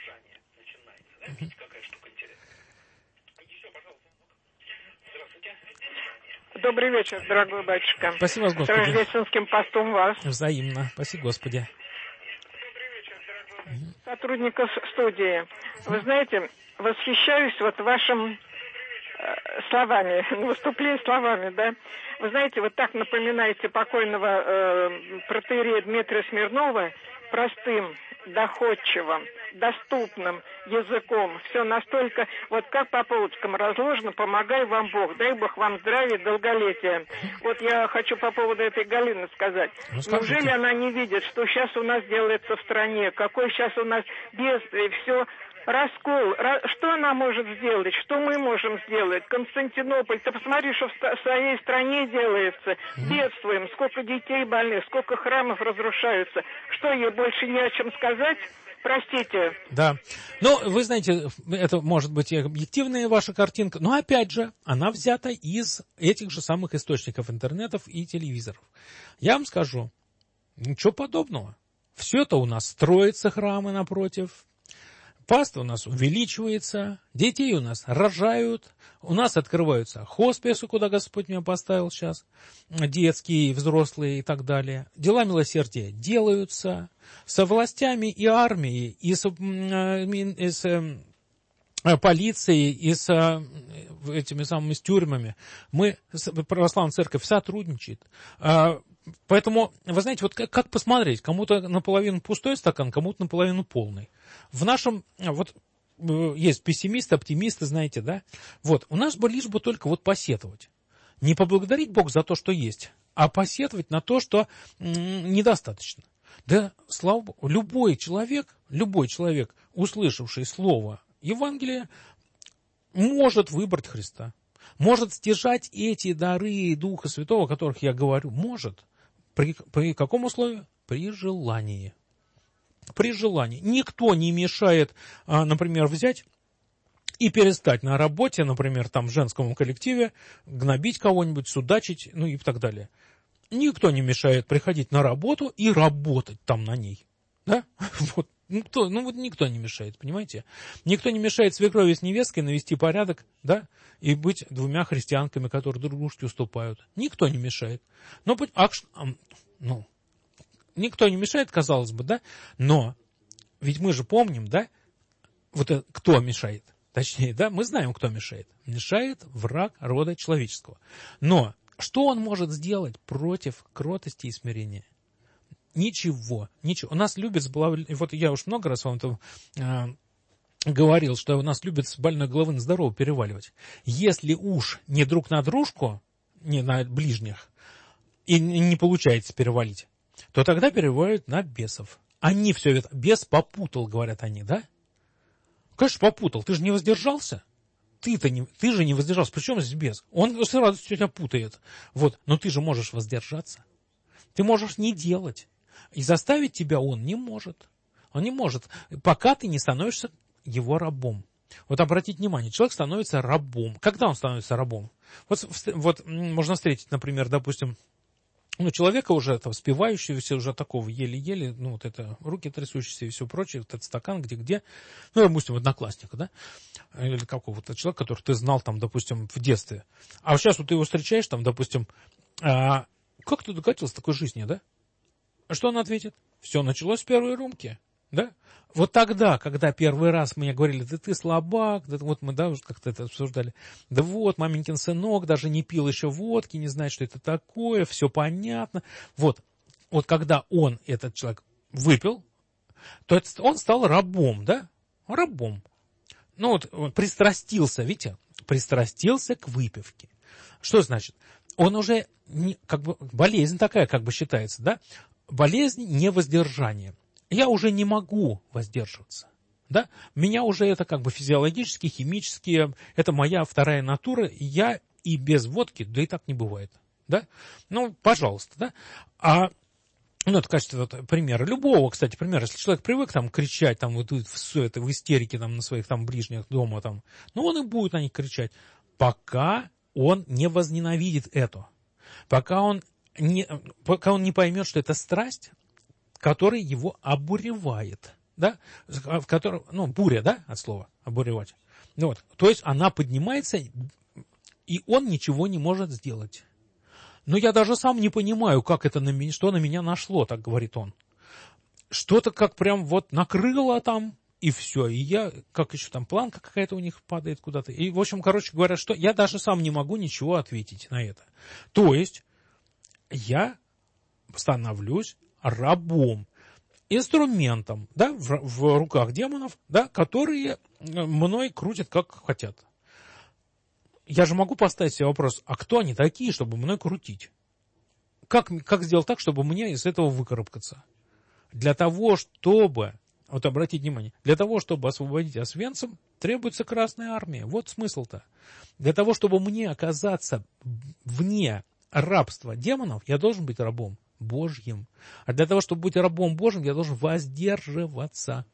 Добрый вечер, дорогой батюшка. Спасибо, Господи. С рождественским постом вас. Взаимно. Спасибо, Господи. Сотрудников студии. Вы знаете, восхищаюсь вот вашим словами, выступлением словами, да. Вы знаете, вот так напоминаете покойного протоиерея Дмитрия Смирнова простым, доходчивым, доступным языком. Все настолько, вот как по полочкам разложено, помогай вам Бог, дай Бог вам здравия и долголетия. Вот я хочу по поводу этой Галины сказать. Неужели она не видит, что сейчас у нас делается в стране, какой сейчас у нас бедствие, все... Раскол. Что она может сделать? Что мы можем сделать? Константинополь, ты посмотри, что в своей стране делается. Бедствуем. Сколько детей больных, сколько храмов разрушаются. Что, ей больше не о чем сказать? Простите. Да. Ну, вы знаете, это может быть и объективная ваша картинка, но опять же, она взята из этих же самых источников интернетов и телевизоров. Я вам скажу, ничего подобного. Все это у нас строятся храмы напротив. Паства у нас увеличивается, детей у нас рожают, у нас открываются хосписы, куда Господь меня поставил сейчас, детские, взрослые и так далее. Дела милосердия делаются со властями и армией, и с полицией, и с этими самыми тюрьмами. Православная церковь сотрудничает. Поэтому, вы знаете, вот как посмотреть, кому-то наполовину пустой стакан, кому-то наполовину полный. В нашем, вот есть пессимисты, оптимисты, знаете, да? Вот, у нас бы лишь бы только вот посетовать. Не поблагодарить Бога за то, что есть, а посетовать на то, что недостаточно. Да, слава Богу, любой человек, услышавший слово Евангелия, может выбрать Христа. Может стяжать эти дары Духа Святого, о которых я говорю. Может. При каком условии? При желании. При желании. Никто не мешает, например, взять и перестать на работе, например, там в женском коллективе, гнобить кого-нибудь, судачить, ну и так далее. Никто не мешает приходить на работу и работать там на ней. Да? Вот. Никто не мешает, понимаете? Никто не мешает свекрови с невесткой навести порядок, да, и быть двумя христианками, которые друг дружке уступают. Никто не мешает. Никто не мешает, казалось бы, да, но ведь мы же помним, да, вот это, кто мешает. Точнее, да, мы знаем, кто мешает. Мешает враг рода человеческого. Но что он может сделать против кротости и смирения? Ничего. У нас любят с больной... Вот я уж много раз вам это говорил, что у нас любят с больной головы на здоровую переваливать. Если уж не друг на дружку, не на ближних, и не получается перевалить, то тогда переваливают на бесов. Они все это... Бес попутал, говорят они, да? Конечно, попутал. Ты же не воздержался. Ты же не воздержался. Причем здесь бес? Он сразу тебя путает. Вот. Но ты же можешь воздержаться. Ты можешь не делать. И заставить тебя он не может. Он не может, пока ты не становишься его рабом. Вот обратите внимание, человек становится рабом. Когда он становится рабом? Вот можно встретить, например, допустим, человека уже вспивающегося, уже такого еле-еле, вот это, руки трясущиеся и все прочее, вот этот стакан где-где, допустим, одноклассника, да, или какого-то человека, которого ты знал, там, допустим, в детстве. А вот сейчас вот ты его встречаешь, там, допустим, как ты докатился к такой жизни, да? Что он ответит? Все началось с первой рюмки, да? Вот тогда, когда первый раз мне говорили, да ты слабак, да вот мы, да, уже как-то это обсуждали, да вот, маменькин сынок даже не пил еще водки, не знает, что это такое, все понятно. Вот когда он, этот человек, выпил, то он стал рабом, да? Рабом. Он пристрастился, видите, пристрастился к выпивке. Что значит? Он уже, болезнь такая, считается, да? Болезнь невоздержания. я уже не могу воздерживаться. Да? Меня уже это как бы физиологически, химически, это моя вторая натура, я и без водки, да и так не бывает. Да? Ну, пожалуйста, да? Ну, это в качестве вот примера. Любого, кстати, примера. Если человек привык там кричать, там, вот все это в истерике там, на своих там ближних дома, там, ну, он и будет на них кричать, пока он не возненавидит это. Пока он не поймет, что это страсть, которая его обуревает. Да? В котором, ну, буря, да, от слова обуревать. Ну, вот. То есть она поднимается, и он ничего не может сделать. Но я даже сам не понимаю, как это что на меня нашло, так говорит он. Что-то как прям вот накрыло там, и все. И я, как еще там, планка какая-то у них падает куда-то. И, в общем, короче говоря, что я даже сам не могу ничего ответить на это. То есть я становлюсь рабом, инструментом, да, в руках демонов, да, которые мной крутят как хотят. Я же могу поставить себе вопрос, а кто они такие, чтобы мной крутить? Как сделать так, чтобы мне из этого выкарабкаться? Для того, чтобы, вот обратите внимание, для того, чтобы освободить Освенцим, требуется Красная Армия. Вот смысл-то. Для того, чтобы мне оказаться вне рабства демонов, я должен быть рабом Божьим. А для того, чтобы быть рабом Божьим, я должен воздерживаться.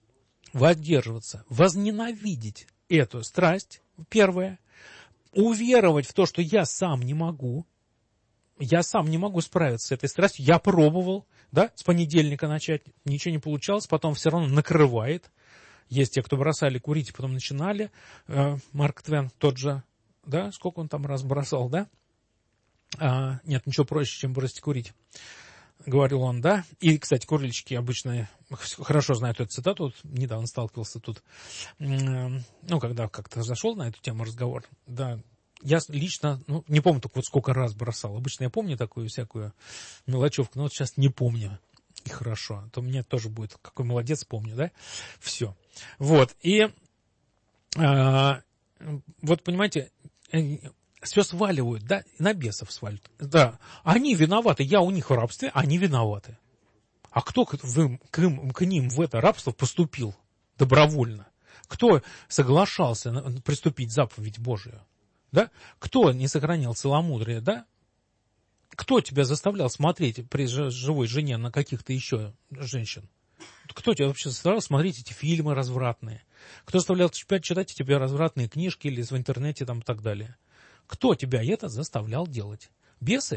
Возненавидеть эту страсть, первое. Уверовать в то, что я сам не могу справиться с этой страстью. Я пробовал, да, с понедельника начать, ничего не получалось, потом все равно накрывает. Есть те, кто бросали курить, потом начинали. Марк Твен тот же, да, сколько он там раз бросал, да? Нет, ничего проще, чем бросить курить, говорил он, да. И, кстати, курильщики обычно хорошо знают эту цитату. Вот недавно сталкивался тут, ну, когда как-то зашел на эту тему разговор, да. Я лично, ну, не помню только вот сколько раз бросал. Обычно я помню такую всякую мелочевку, но вот сейчас не помню. И хорошо. А то мне тоже будет, какой молодец, помню, да. Все. Вот. И вот, понимаете, все сваливают, да, на бесов сваливают. Да, они виноваты, я у них в рабстве, они виноваты. А кто к ним в это рабство поступил добровольно? Кто соглашался приступить заповедь Божию? Да? Кто не сохранял целомудрие, да? Кто тебя заставлял смотреть при живой жене на каких-то еще женщин? Кто тебя вообще заставлял смотреть эти фильмы развратные? Кто заставлял читать тебе развратные книжки или в интернете там и так далее? Кто тебя это заставлял делать? Бесы?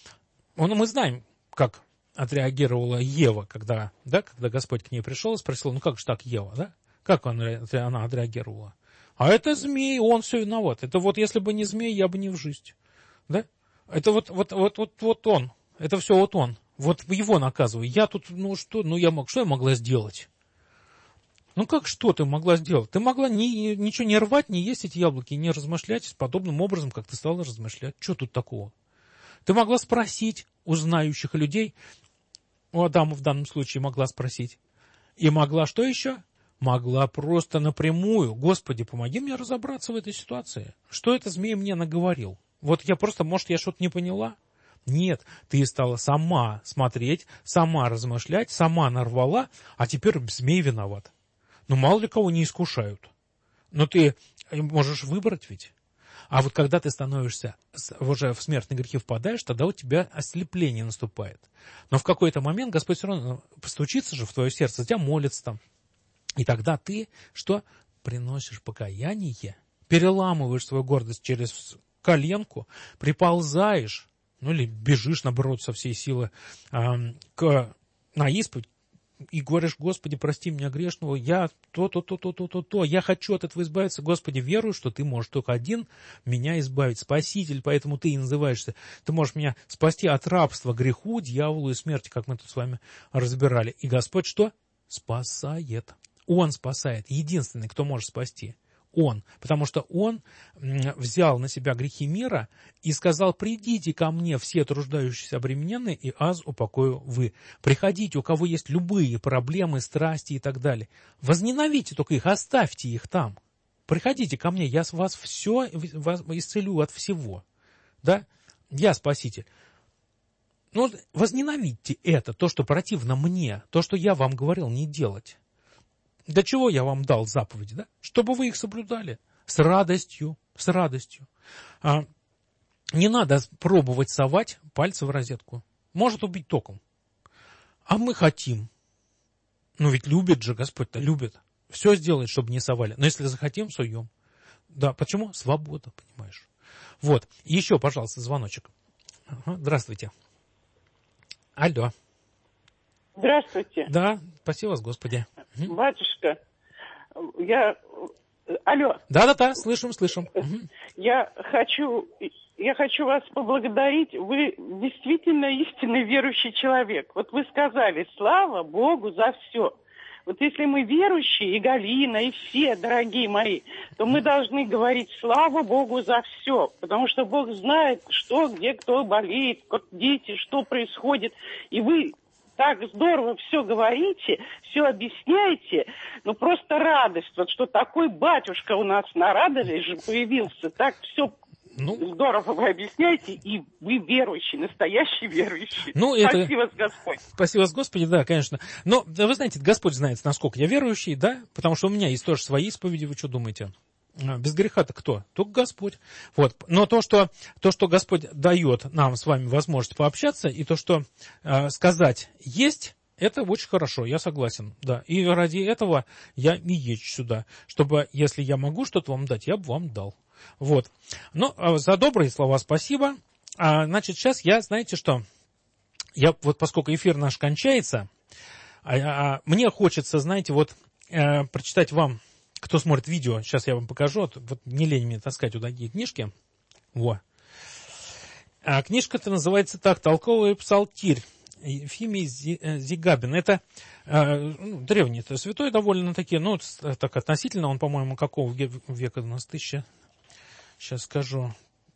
Мы знаем, как отреагировала Ева, когда Господь к ней пришел и спросил, ну как же так, Ева, да? Как она отреагировала? А это змей, он все виноват. Это вот если бы не змей, я бы не в жизнь. Да? Это вот он. Это все вот он. Вот его наказываю. Я тут, что я могла сделать? Ну как что ты могла сделать? Ты могла ничего не рвать, не есть эти яблоки, не размышлять подобным образом, как ты стала размышлять. Что тут такого? Ты могла спросить у знающих людей, у Адама в данном случае могла спросить. И могла что еще? Могла просто напрямую: Господи, помоги мне разобраться в этой ситуации. Что это змей мне наговорил? Вот я просто, может, я что-то не поняла? Нет, ты стала сама смотреть, сама размышлять, сама нарвала, а теперь змей виноват. Ну, мало ли кого не искушают. Но ты можешь выбрать ведь. А вот когда ты становишься, уже в смертные грехи впадаешь, тогда у тебя ослепление наступает. Но в какой-то момент Господь все равно постучится же в твое сердце, тебя молится там. И тогда ты что? Приносишь покаяние, переламываешь свою гордость через коленку, приползаешь, ну или бежишь, наоборот, со всей силы на исповедь, и говоришь: Господи, прости меня грешного, я то, я хочу от этого избавиться, Господи, верую, что ты можешь только один меня избавить, Спаситель, поэтому ты и называешься, ты можешь меня спасти от рабства греху, дьяволу и смерти, как мы тут с вами разбирали. И Господь что? Спасает. Он спасает, единственный, кто может спасти. Он, потому что он взял на себя грехи мира и сказал: придите ко мне все труждающиеся обремененные, и аз упокою вы. Приходите, у кого есть любые проблемы, страсти и так далее. Возненавидьте только их, оставьте их там. Приходите ко мне, я вас исцелю от всего. Да? Я Спаситель. Ну, возненавидьте это, то, что противно мне, то, что я вам говорил не делать. Для чего я вам дал заповеди, да? Чтобы вы их соблюдали. С радостью, с радостью. Не надо пробовать совать пальцы в розетку. Может убить током. А мы хотим. Ну ведь любит же Господь-то, любит. Все сделает, чтобы не совали. Но если захотим, суем. Да, почему? Свобода, понимаешь. Вот. Еще, пожалуйста, звоночек. Здравствуйте. Алло. Здравствуйте. Да, спасибо вас, Господи. Батюшка, Алло. Да, слышим. Я хочу вас поблагодарить. Вы действительно истинный верующий человек. Вот вы сказали, слава Богу за все. Вот если мы верующие, и Галина, и все, дорогие мои, то мы должны говорить слава Богу за все. Потому что Бог знает, что, где, кто болеет, как дети, что происходит. И вы так здорово все говорите, все объясняете, ну просто радость, вот что такой батюшка у нас на Радоне же появился, так все здорово вы объясняете, и вы верующий, настоящий верующий. Спасибо вас, Господь. Спасибо вас, Господи, да, конечно. Но, вы знаете, Господь знает, насколько я верующий, да, потому что у меня есть тоже свои исповеди, вы что думаете? Без греха-то кто? Только Господь. Вот. Но то, что Господь дает нам с вами возможность пообщаться, и то, что сказать есть, это очень хорошо, я согласен. Да. И ради этого я и езжу сюда, чтобы, если я могу что-то вам дать, я бы вам дал. Вот. Но за добрые слова спасибо. Значит, сейчас знаете что? Я вот, поскольку эфир наш кончается, мне хочется, знаете, вот прочитать вам. Кто смотрит видео, сейчас я вам покажу. Вот не лень мне таскать вот такие книжки. Во. Книжка-то называется так: «Толковый псалтирь». Ефимий Зигабин. Это древний, это святой довольно-таки, ну, так относительно, он, по-моему, какого века у нас? Сейчас скажу.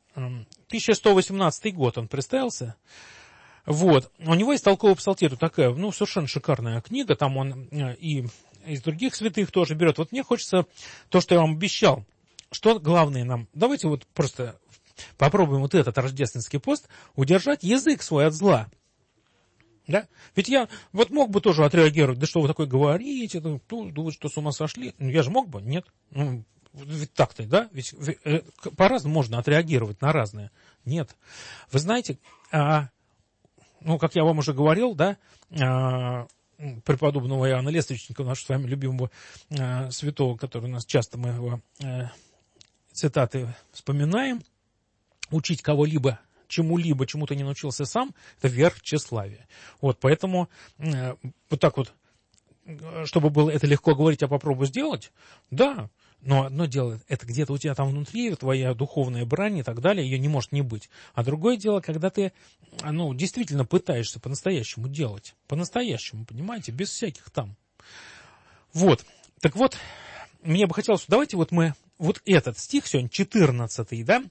1118 год он представился. Вот. У него есть «Толковый псалтирь», такая, ну, совершенно шикарная книга, там он и из других святых тоже берет. Вот мне хочется то, что я вам обещал. Что главное нам? Давайте вот просто попробуем вот этот рождественский пост удержать язык свой от зла. Да? Ведь я вот мог бы тоже отреагировать, да что вы такое говорите, думаете, что с ума сошли. Я же мог бы, нет. Ведь так-то, да? Ведь по-разному можно отреагировать на разное. Нет. Вы знаете, как я вам уже говорил, да, преподобного Иоанна Лествичника, нашего с вами любимого святого, который у нас часто мы его цитаты вспоминаем, учить кого-либо чему-либо, чему ты не научился сам, это верх тщеславия. Вот, поэтому вот так вот, чтобы было это легко говорить, я попробую сделать, да, но одно дело, это где-то у тебя там внутри, твоя духовная брань и так далее, ее не может не быть. А другое дело, когда ты, действительно пытаешься по-настоящему делать. По-настоящему, понимаете, без всяких там. Вот. Так вот, мне бы хотелось, давайте вот мы, вот этот стих сегодня, 14-й, да,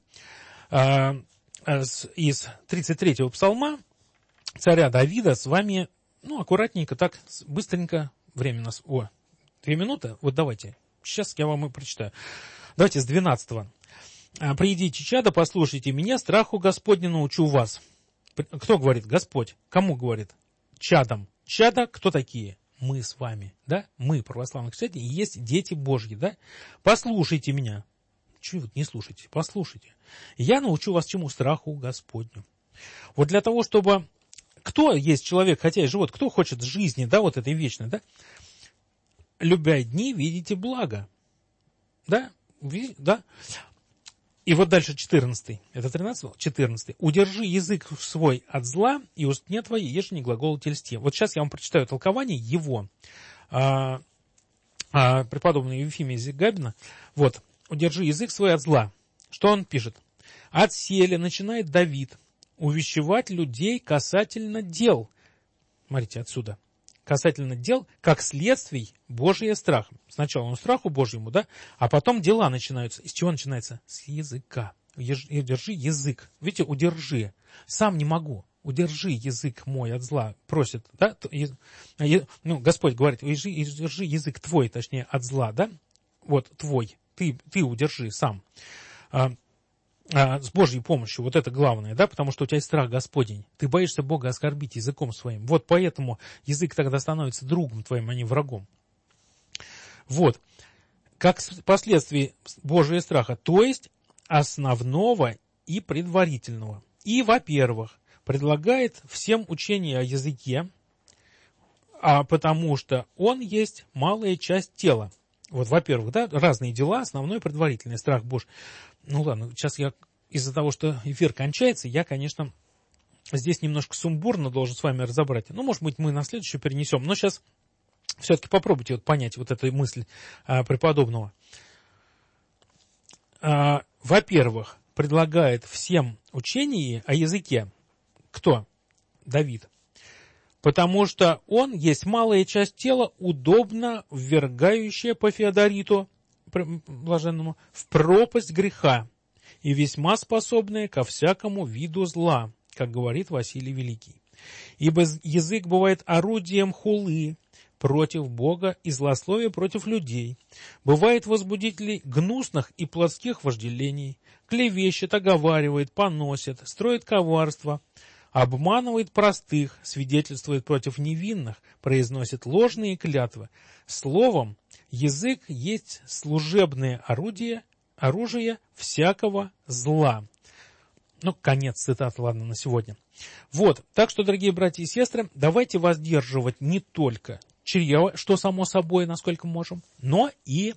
из 33-го псалма царя Давида с вами, аккуратненько, так, быстренько, время у нас, 2 минуты, вот давайте. Сейчас я вам и прочитаю. Давайте с 12-го. «Приидите, чадо, послушайте меня, страху Господню научу вас». Кто говорит? Господь. Кому говорит? Чадом. Чадо кто такие? Мы с вами, да? Мы, православные христиане, и есть дети Божьи, да? Послушайте меня. Чего вы не слушаете? Послушайте. Я научу вас чему? Страху Господню. Вот для того, чтобы... Кто есть человек, хотя и живот, кто хочет жизни, да, вот этой вечной, да? «Любя дни, видите благо». Да? Да? И вот дальше 14-й. Это 13-й? 14-й. «Удержи язык свой от зла, и уст не твои, ежели не глаголоти льсти». Вот сейчас я вам прочитаю толкование его. Преподобного Ефимия Зигабина. Вот. «Удержи язык свой от зла». Что он пишет? «Отселе начинает Давид увещевать людей касательно дел». Смотрите, отсюда. Касательно дел, как следствий Божия страх. Сначала он страху Божьему, да, а потом дела начинаются. Из чего начинается? С языка. Удержи язык. Видите, удержи. Сам не могу. Удержи язык мой от зла. Просит, да? Господь говорит, удержи язык твой, точнее, от зла, да? Вот, твой. Ты удержи сам. с Божьей помощью, вот это главное, да, потому что у тебя есть страх Господень. Ты боишься Бога оскорбить языком своим. Вот поэтому язык тогда становится другом твоим, а не врагом. Вот. Как последствие Божия страха, то есть основного и предварительного. И, во-первых, предлагает всем учение о языке, потому что он есть малая часть тела. Вот, во-первых, да, разные дела, основной предварительный страх Божий. Ну ладно, сейчас я из-за того, что эфир кончается, я, конечно, здесь немножко сумбурно должен с вами разобрать. Ну, может быть, мы на следующую перенесем, но сейчас все-таки попробуйте вот понять вот эту мысль преподобного. Во-первых, предлагает всем учение о языке. Кто? Давид. Потому что он есть малая часть тела, удобно ввергающая по Феодориту, блаженному, в пропасть греха и весьма способная ко всякому виду зла, как говорит Василий Великий. Ибо язык бывает орудием хулы против Бога и злословия против людей, бывает возбудителей гнусных и плотских вожделений, клевещет, оговаривает, поносит, строит коварство, обманывает простых, свидетельствует против невинных, произносит ложные клятвы. Словом, язык есть служебное оружие всякого зла. Ну, конец цитаты, ладно, на сегодня. Вот, так что, дорогие братья и сестры, давайте воздерживать не только чрево, что само собой, насколько можем, но и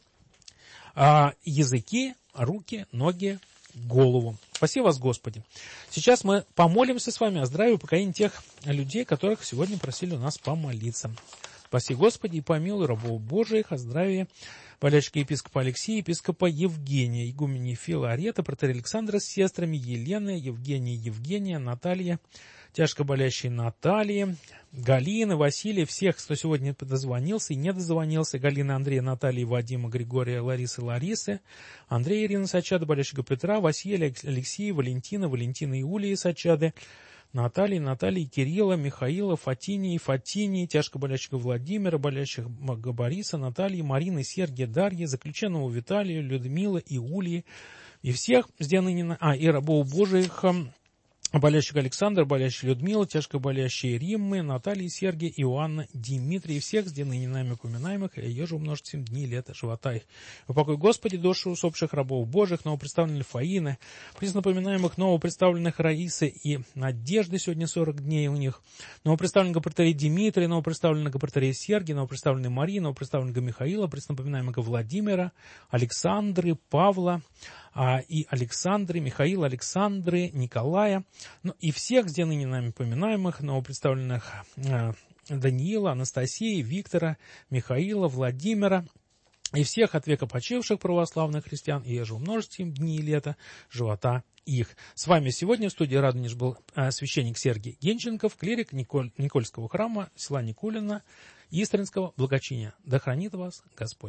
языки, руки, ноги, голову. Спаси вас, Господи. Сейчас мы помолимся с вами о здравии и покаянии тех людей, которых сегодня просили у нас помолиться. Спаси, Господи, и помилуй рабов Божиих, о здравии болящего епископа Алексея, епископа Евгения, игумени Филарета, протоиерея Александра с сестрами, Елены, Евгения, Наталья, тяжко болящей Натальи, Галины, Василия, всех, кто сегодня дозвонился и не дозвонился, Галины, Андрея, Натальи, Вадима, Григория, Ларисы, Андрея, Ирины Сачады, болящего Петра, Василия, Алексея, Валентина, Иулии Сачады, Натальи, Кирилла, Михаила, Фатинии, тяжко болящего Владимира, болящих Бориса, Натальи, Марины, Сергия, Дарьи, заключенного Виталия, Людмилы, Иулии и всех, где ныне, и рабов Божиих, болящих Александр, болящий Людмила, тяжко болящие Риммы, Наталья, Сергия, Иоанна, Дмитрий, всех, где ныне нами упоминаемых, и ее же умножить 7 дней лета живота их. Упокой, Господи, души усопших рабов Божьих, новопредставленных Фаины, признапоминаемых новопредставленных Раисы и Надежды, сегодня 40 дней у них, новопредставленного протоиерея Дмитрия, новопредставленного протоиерея Сергия, новопредставленной Марии, новопредставленного Михаила, признапоминаемого Владимира, Александры, Павла, и Александры, Михаила, Александры, Николая, ну и всех, где ныне нами поминаемых, новопредставленных Даниила, Анастасии, Виктора, Михаила, Владимира, и всех от века почивших православных христиан, и еже умножить им дни и лета живота их. С вами сегодня в студии Радонеж был священник Сергий Генченков, клирик Никольского храма, села Никулина, Истринского благочиния. Да хранит вас Господь.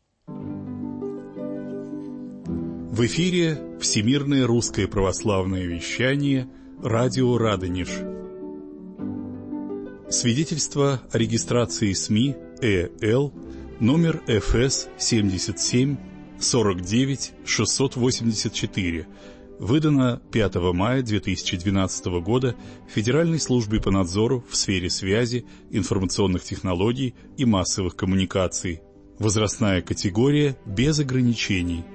В эфире Всемирное русское православное вещание «Радио Радонеж». Свидетельство о регистрации СМИ ЭЛ номер ФС 77 49 684, выдано 5 мая 2012 года Федеральной службой по надзору в сфере связи, информационных технологий и массовых коммуникаций. Возрастная категория без ограничений.